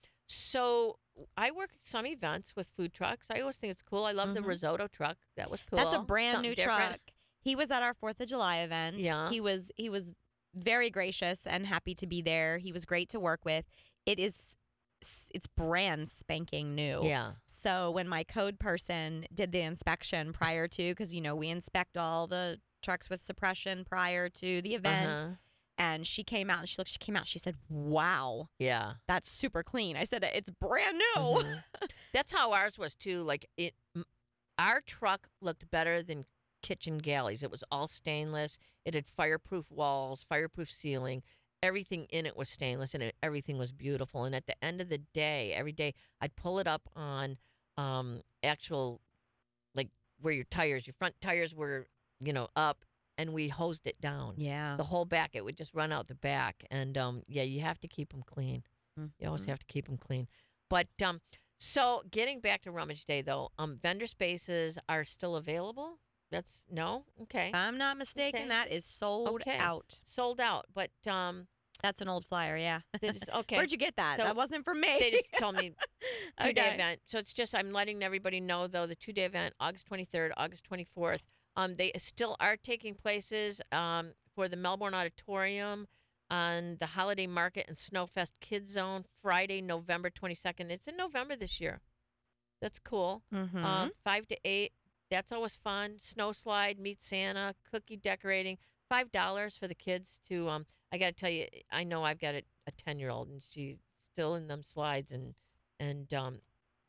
so I work at some events with food trucks. I always think it's cool. I love the Mhm. risotto truck. That was cool. That's a brand Something new different. truck. He was at our Fourth of July event. Yeah. He was he was very gracious and happy to be there. He was great to work with. It is it's brand spanking new. Yeah. So when my code person did the inspection prior to, because you know we inspect all the trucks with suppression prior to the event, Uh-huh. and she came out and she looked. She came out. She said, "Wow, Yeah. that's super clean." I said, "It's brand new." Mhm. That's how ours was too. Like it, m- our truck looked better than kitchen galleys. It was all stainless. It had fireproof walls, fireproof ceiling. Everything in it was stainless, and it, everything was beautiful. And at the end of the day, every day I'd pull it up on um, actual, like where your tires, your front tires were, you know, up, and we hosed it down. Yeah. The whole back, it would just run out the back. And um, yeah, you have to keep them clean. You always Mhm. have to keep them clean. But um, so getting back to Rummage Day, though, um, vendor spaces are still available. That's no, okay, If I'm not mistaken, Okay. that is sold Okay. out. sold out. But um, That's an old flyer, yeah. they just, okay, Where'd you get that? So that wasn't for me. they just told me two day Okay. event. So it's just I'm letting everybody know though the two day event, August twenty-third, August twenty-fourth. Um, they still are taking places um, for the Melbourne Auditorium on the Holiday Market and Snowfest Kids Zone Friday, November twenty-second. It's in November this year. That's cool. Mhm. Um, five to eight. That's always fun. Snow slide, meet Santa, cookie decorating. Five dollars for the kids to. Um, I got to tell you, I know I've got a ten year old and she's still in them slides and and um,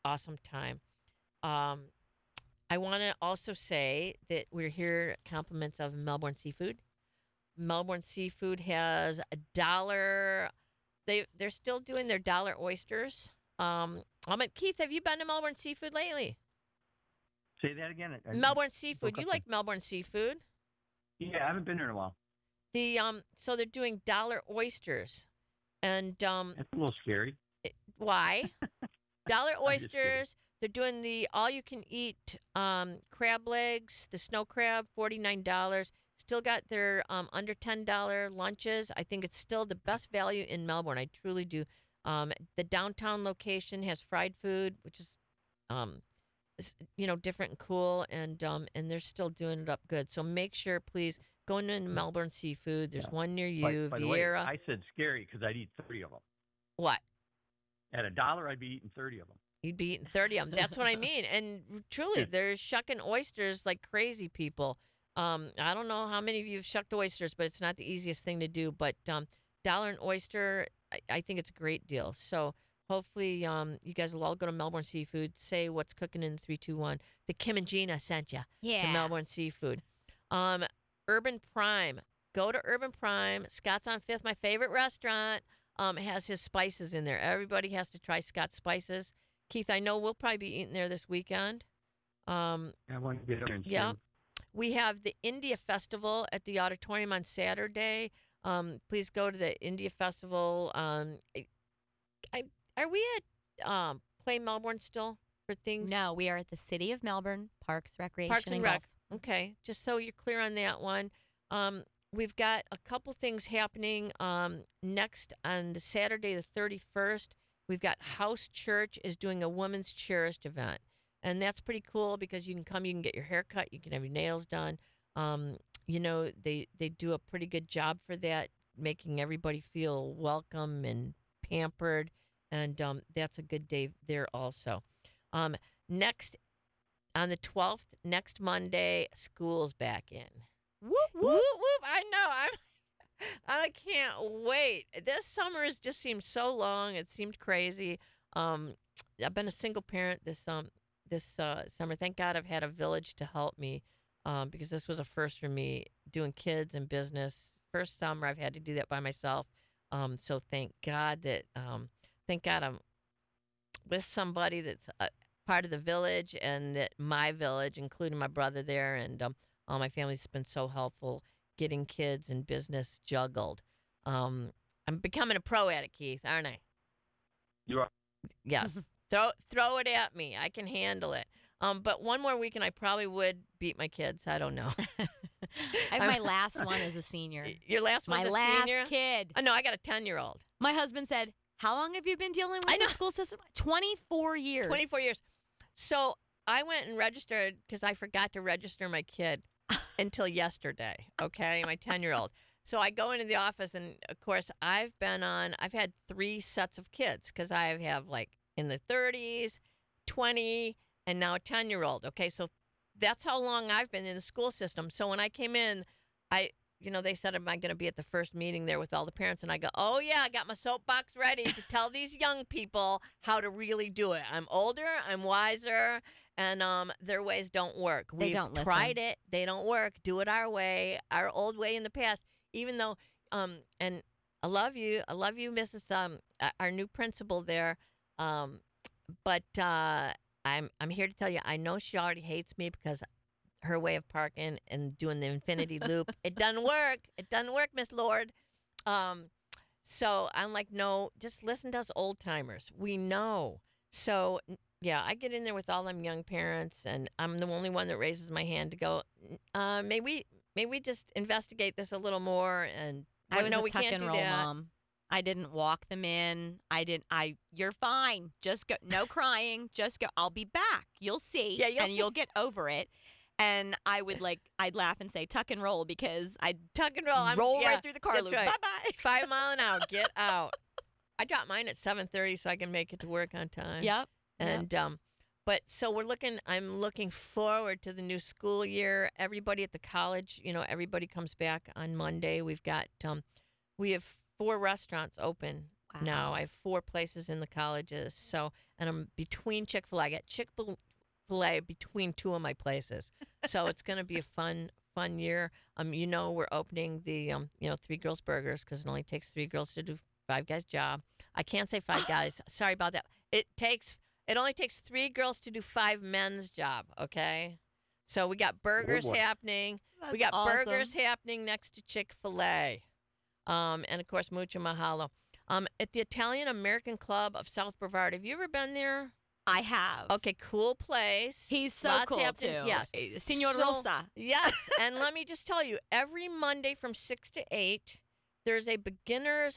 awesome time. Um, I want to also say that we're here compliments of Melbourne Seafood. Melbourne Seafood has a dollar. They they're still doing their dollar oysters. Um, I mean, Keith, have you been to Melbourne Seafood lately? Say that again. I- I Melbourne Seafood. broke You up like Melbourne Seafood? there. Yeah, I haven't been there in a while. The um, so they're doing dollar oysters, and um, That's a little scary. why? Dollar I'm just kidding. oysters. They're doing the all-you-can-eat um, crab legs, the snow crab, forty-nine dollars. Still got their um, under ten dollar lunches. I think it's still the best value in Melbourne. I truly do. Um, the downtown location has fried food, which is, um, is, you know, different and cool, and um, and they're still doing it up good. So make sure, please, go into Melbourne Seafood. There's Yeah. one near By, you, by the way, Vieira. I said scary because I'd eat thirty of them. What? At a dollar, I'd be eating thirty of them. You'd be eating thirty of them. That's what I mean. And truly, they're shucking oysters like crazy people. Um, I don't know how many of you have shucked oysters, but it's not the easiest thing to do. But um, dollar an oyster, I, I think it's a great deal. So hopefully um, you guys will all go to Melbourne Seafood, say what's cooking in three two one. The Kim and Gina sent you Yeah. to Melbourne Seafood. Um, Urban Prime. Go to Urban Prime. Scott's on Fifth, my favorite restaurant. Um, has his spices in there. Everybody has to try Scott's spices. Keith, I know we'll probably be eating there this weekend. Um, I want to get up there and yeah. sing. We have the India Festival at the auditorium on Saturday. Um, please go to the India Festival. Um, I, I, are we at um, Play Melbourne still for things? No, we are at the City of Melbourne Parks, Recreation, Parks and and Rec. Golf. Okay, just so you're clear on that one. Um, we've got a couple things happening um, next on the Saturday the thirty-first. We've got House Church is doing a Women's Cherished event. And that's pretty cool because you can come, you can get your hair cut, you can have your nails done. Um, you know, they, they do a pretty good job for that, making everybody feel welcome and pampered. And um, that's a good day there also. Um, next, on the twelfth, next Monday, school's back in. Whoop, Whoop, whoop. whoop. I know. I'm. I can't wait. This summer has just seemed so long. It seemed crazy. Um, I've been a single parent this um this uh, summer. Thank God I've had a village to help me um, because this was a first for me doing kids and business. First summer I've had to do that by myself. Um, so thank God that um, thank God I'm with somebody that's a part of the village and that my village, including my brother there, and um, all my family's been so helpful getting kids and business juggled. Um, I'm becoming a pro at it, Keith, aren't I? You are. Yes. throw throw it at me. I can handle it. Um, but one more week and I probably would beat my kids. I don't know. I have my last one as a senior. Your last My one's a last senior? kid. Oh, no, I got a ten-year-old. My husband said, "How long have you been dealing with I know. the school system?" twenty-four years. twenty-four years. So I went and registered because I forgot to register my kid until yesterday, okay, my ten-year-old. So I go into the office, and, of course, I've been on, I've had three sets of kids because I have, like, in the thirties, twenty, and now a ten-year-old, okay? So that's how long I've been in the school system. So when I came in, I, you know, they said, am I going to be at the first meeting there with all the parents? And I go, oh, yeah, I got my soapbox ready to tell these young people how to really do it. I'm older, I'm wiser, and um, their ways don't work. They We've don't listen. tried it. They don't work. Do it our way, our old way in the past, even though, um, and I love you. I love you, Missus Um, uh, our new principal there. Um, but uh, I'm I'm here to tell you, I know she already hates me because her way of parking and doing the infinity loop, it doesn't work. It doesn't work, Miss Lord. Um, so I'm like, no, just listen to us old timers. We know. So yeah, I get in there with all them young parents, and I'm the only one that raises my hand to go. Uh, may we may we just investigate this a little more? And I well, was no, a we tuck can't and do roll that. mom. I didn't walk them in. I didn't. I. You're fine. Just go. No crying. Just go. I'll be back. You'll see. Yeah, you'll and see. you'll get over it. And I would like. I'd laugh and say tuck and roll because I'd Tuck and roll. I'm, roll yeah, right through the car that's loop. right. Bye bye. Five mile an hour. Get out. I drop mine at seven thirty so I can make it to work on time. Yep. And um, but so we're looking. I'm looking forward to the new school year. Everybody at the college, you know, everybody comes back on Monday. We've got um, we have four restaurants open Wow. now. I have four places in the colleges. So, and I'm between Chick-fil-A. I got Chick-fil-A between two of my places. So it's going to be a fun, fun year. Um, you know, we're opening the, um, you know, Three Girls Burgers because it only takes three girls to do Five Guys job. I can't say Five Guys. Sorry about that. It takes, it only takes three girls to do five men's job. Okay. So we got burgers boy. happening. That's we got awesome. burgers happening next to Chick-fil-A. Um, and of course, mucho mahalo. Um, at the Italian American Club of South Brevard. Have you ever been there? I have. Okay, cool place. He's so Lots cool happening. too. Yes, Eh, Signor So- Rosa. Yes, and let me just tell you, every Monday from six to eight, there's a beginner's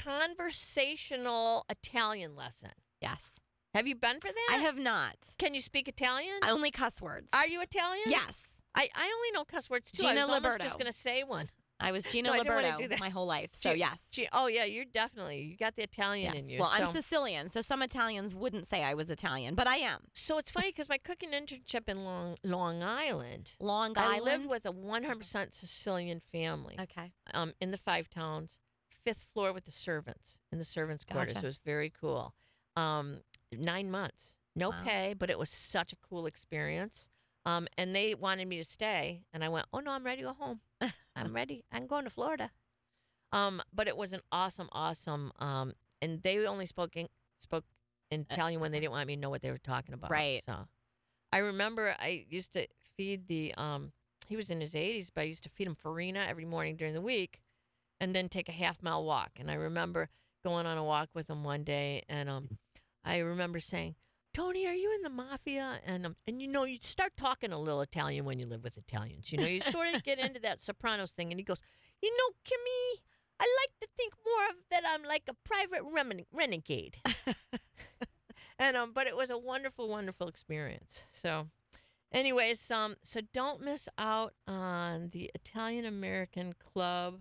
conversational Italian lesson. Yes. Have you been for that? I have not. Can you speak Italian? Only cuss words. Are you Italian? Yes. I, I only know cuss words too. I Gina was almost Liberto. just going to say one. I was Gina No, I didn't wanna do Liberto that. my whole life. So Gi- yes. Gee, oh yeah, you're definitely you got the Italian Yes. in you. Well, I'm so. Sicilian, so some Italians wouldn't say I was Italian, but I am. So it's funny because my cooking internship in Long Long Island, Long I Island. lived with a one hundred percent Sicilian family. Okay. Um, in the five towns, fifth floor with the servants in the servants' quarters. Gotcha. It was very cool. Um, nine months, no Wow. pay, but it was such a cool experience. Um, and they wanted me to stay, and I went, "Oh no, I'm ready to go home. I'm ready. I'm going to Florida." Um, but it was an awesome, awesome. Um, and they only spoke in, spoke in Italian when they didn't want me to know what they were talking about. Right. So, I remember I used to feed the. Um, he was in his eighties, but I used to feed him farina every morning during the week, and then take a half mile walk. And I remember going on a walk with him one day, and um, I remember saying, "Tony, are you in the mafia?" And um, and you know, you start talking a little Italian when you live with Italians. You know, you sort of get into that Sopranos thing. And he goes, "You know, Kimmy, I like to think more of that I'm like a private remen- renegade." and um, but it was a wonderful, wonderful experience. So, anyways, um, so don't miss out on the Italian American Club,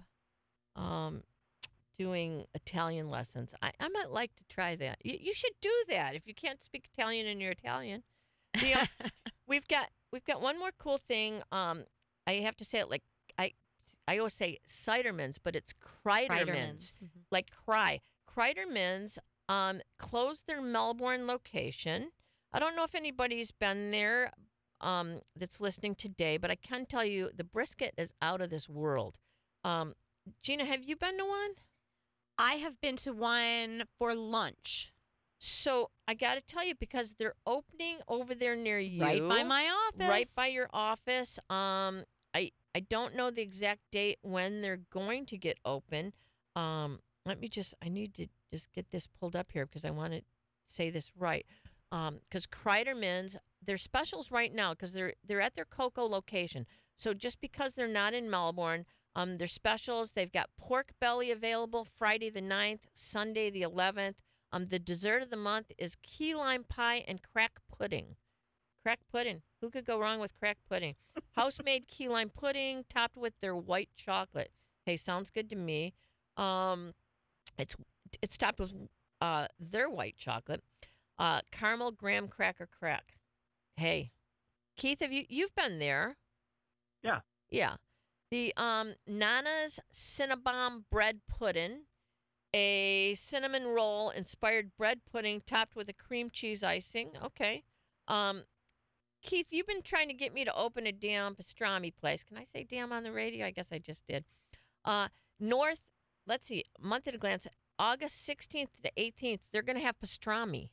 um, doing Italian lessons. I, I might like to try that. You, you should do that if you can't speak Italian and you're Italian. The, um, we've got we've got one more cool thing. Um, I have to say it like I I always say Cidermans, but it's Kreidermans, Kreidermans. Mhm. like cry. Kreidermans um closed their Melbourne location. I don't know if anybody's been there um that's listening today, but I can tell you the brisket is out of this world. Um, Gina, have you been to one? I have been to one for lunch. So I got to tell you because they're opening over there near you, Right by my office. right by your office. Um, I I don't know the exact date when they're going to get open. Um, let me just I need to just get this pulled up here because I want to say this right. Um, because Kreidermans, their specials right now because they're they're at their Cocoa location. So just because they're not in Melbourne. Um, their specials, they've got pork belly available Friday the ninth, Sunday the eleventh. Um, the dessert of the month is key lime pie and crack pudding. Crack pudding. Who could go wrong with crack pudding? House-made key lime pudding topped with their white chocolate. Hey, sounds good to me. Um, it's it's topped with uh, their white chocolate. Uh, caramel graham cracker crack. Hey, Keith, have you you've been there? Yeah. Yeah. The um, Nana's Cinnabon bread pudding, a cinnamon roll inspired bread pudding topped with a cream cheese icing. Okay. Um, Keith, you've been trying to get me to open a damn pastrami place. Can I say damn on the radio? I guess I just did. Uh, North, let's see, month at a glance, August sixteenth to eighteenth, they're going to have pastrami.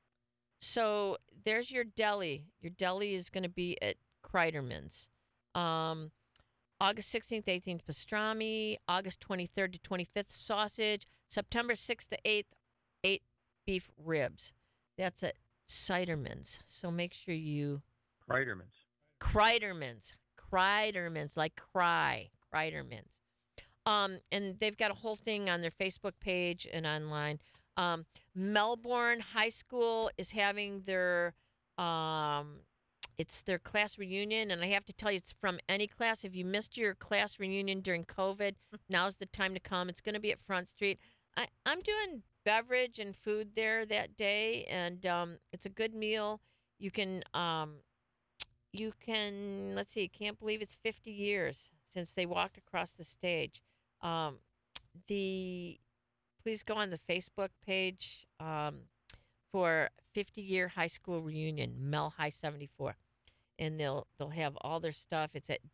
So there's your deli. Your deli is going to be at Kreidermans. Um, August sixteenth, eighteenth, pastrami. August twenty-third to twenty-fifth, sausage. September sixth to eighth, eight beef ribs. That's at Cidermans. So make sure you... Kreidermans. Kreidermans. Kreidermans, like cry. Kreidermans. Um, and they've got a whole thing on their Facebook page and online. Um, Melbourne High School is having their... Um, It's their class reunion, and I have to tell you, it's from any class. If you missed your class reunion during COVID, now's the time to come. It's going to be at Front Street. I, I'm doing beverage and food there that day, and um, it's a good meal. You can, um, you can. Let's see. Can't believe it's fifty years since they walked across the stage. Um, the please go on the Facebook page um, for fifty-year high school reunion, Mel High seventy-four. And they'll they'll have all their stuff. It's at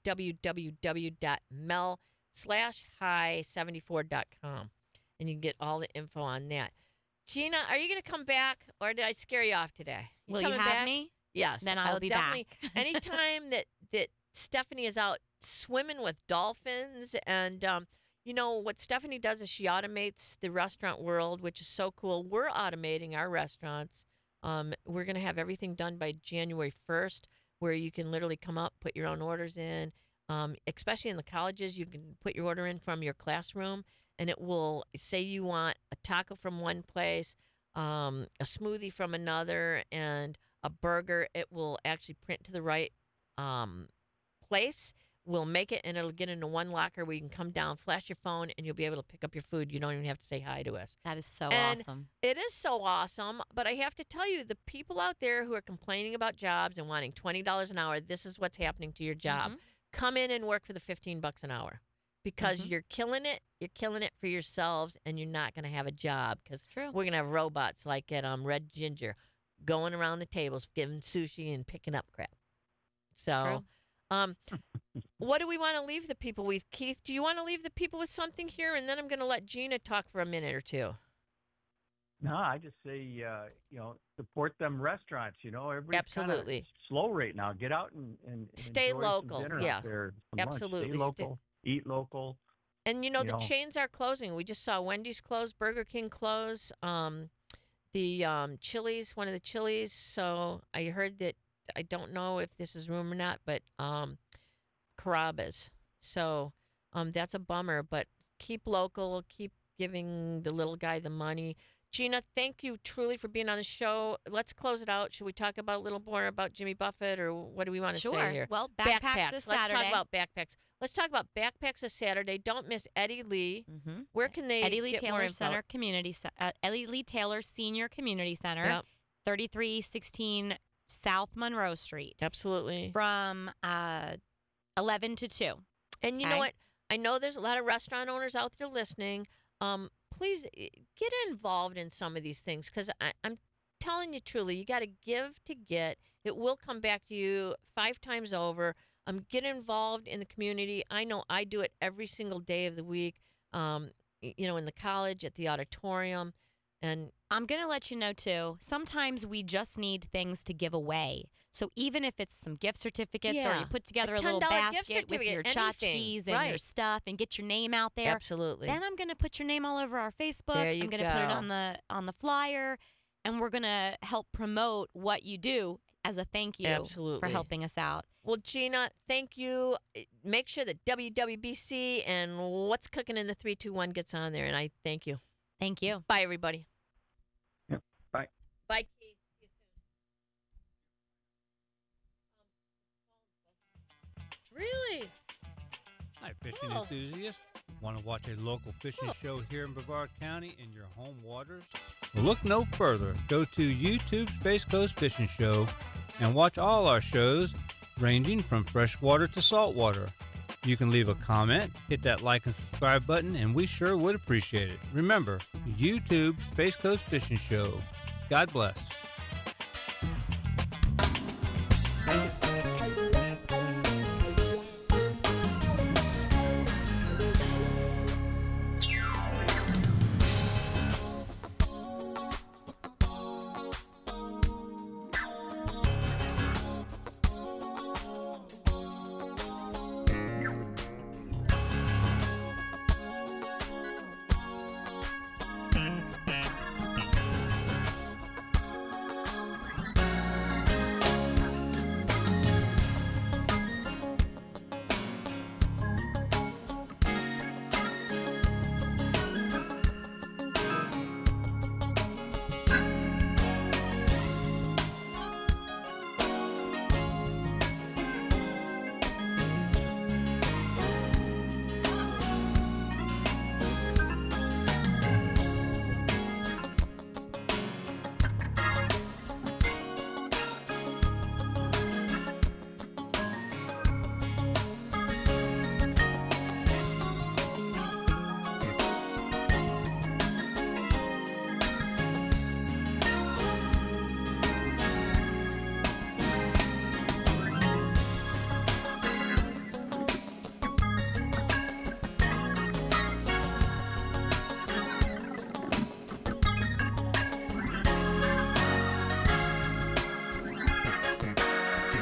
www.mel slash high 74 dot com. And you can get all the info on that. Gina, are you going to come back, or did I scare you off today? Will you coming have back? me? Yes. Then I'll be definitely, back. anytime that, that Stephanie is out swimming with dolphins, and, um, you know, what Stephanie does is she automates the restaurant world, which is so cool. We're automating our restaurants. Um, we're going to have everything done by January first, where you can literally come up, put your own orders in. Um, especially in the colleges, you can put your order in from your classroom, and it will say you want a taco from one place, um, a smoothie from another, and a burger. It will actually print to the right um, place. We'll make it, and it'll get into one locker where you can come down, flash your phone, and you'll be able to pick up your food. You don't even have to say hi to us. That is so And awesome. It is so awesome, but I have to tell you, the people out there who are complaining about jobs and wanting twenty dollars an hour, this is what's happening to your job. Mhm. Come in and work for the fifteen bucks an hour, because Mhm. you're killing it. You're killing it for yourselves, and you're not going to have a job, because True. we're going to have robots like at um, Red Ginger going around the tables, giving sushi and picking up crap. So, True. um, what do we want to leave the people with? Keith, do you want to leave the people with something here? And then I'm going to let Gina talk for a minute or two. No, I just say, uh, you know, support them restaurants. You know, everybody's kinda Absolutely. slow right now. Get out and, and and Stay enjoy local, Some dinner yeah. out there, some lunch. Absolutely. Stay Stay- local. Eat local. And you know You the know. chains are closing. We just saw Wendy's close, Burger King close, um, the um, Chili's, one of the Chili's. So I heard that, I don't know if this is rumor or not, but um, Carrabba's. So um, that's a bummer. But keep local. Keep giving the little guy the money. Gina, thank you truly for being on the show. Let's close it out. Should we talk about a little more about Jimmy Buffett, or what do we want to Sure. say here? Well, backpacks, this Let's Saturday. talk about backpacks. Let's talk about backpacks this Saturday. Don't miss Eddie Lee. Mm-hmm. Where can they Eddie Lee get more Taylor info? Center Community Ce- uh, Eddie Lee Taylor Senior Community Center, Yep, thirty-three sixteen South Monroe Street, absolutely. from uh, eleven to two. And you know Okay. what? I know there's a lot of restaurant owners out there listening. Um, please eh, get involved in some of these things, because I'm telling you truly, you got to give to get. It will come back to you five times over. Um, get involved in the community. I know I do it every single day of the week. Um, y- you know, in the college, at the auditorium, and I'm going to let you know, too, sometimes we just need things to give away. So even if it's some gift certificates, or Yeah. you put together A a, little ten dollar gift basket with certificate, your anything. tchotchkes and your Right. stuff, and get your name out there, absolutely. then I'm going to put your name all over our Facebook. There you I'm going to put it go. on the on the flyer, and we're going to help promote what you do as a thank you Absolutely. for helping us out. Well, Gina, thank you. Make sure that W W B C and What's Cooking in the three two one gets on there, and I thank you. Thank you. Bye, everybody. Yep, bye. Bye, Keith. See you soon. Really? Hi, fishing Oh. enthusiasts. Want to watch a local fishing show here in Brevard County in your home waters? Well, look no further. Go to YouTube Space Coast Fishing Show and watch all our shows, ranging from freshwater to saltwater. You can leave a comment, hit that like and subscribe button, and we sure would appreciate it. Remember, YouTube Space Coast Fishing Show. God bless.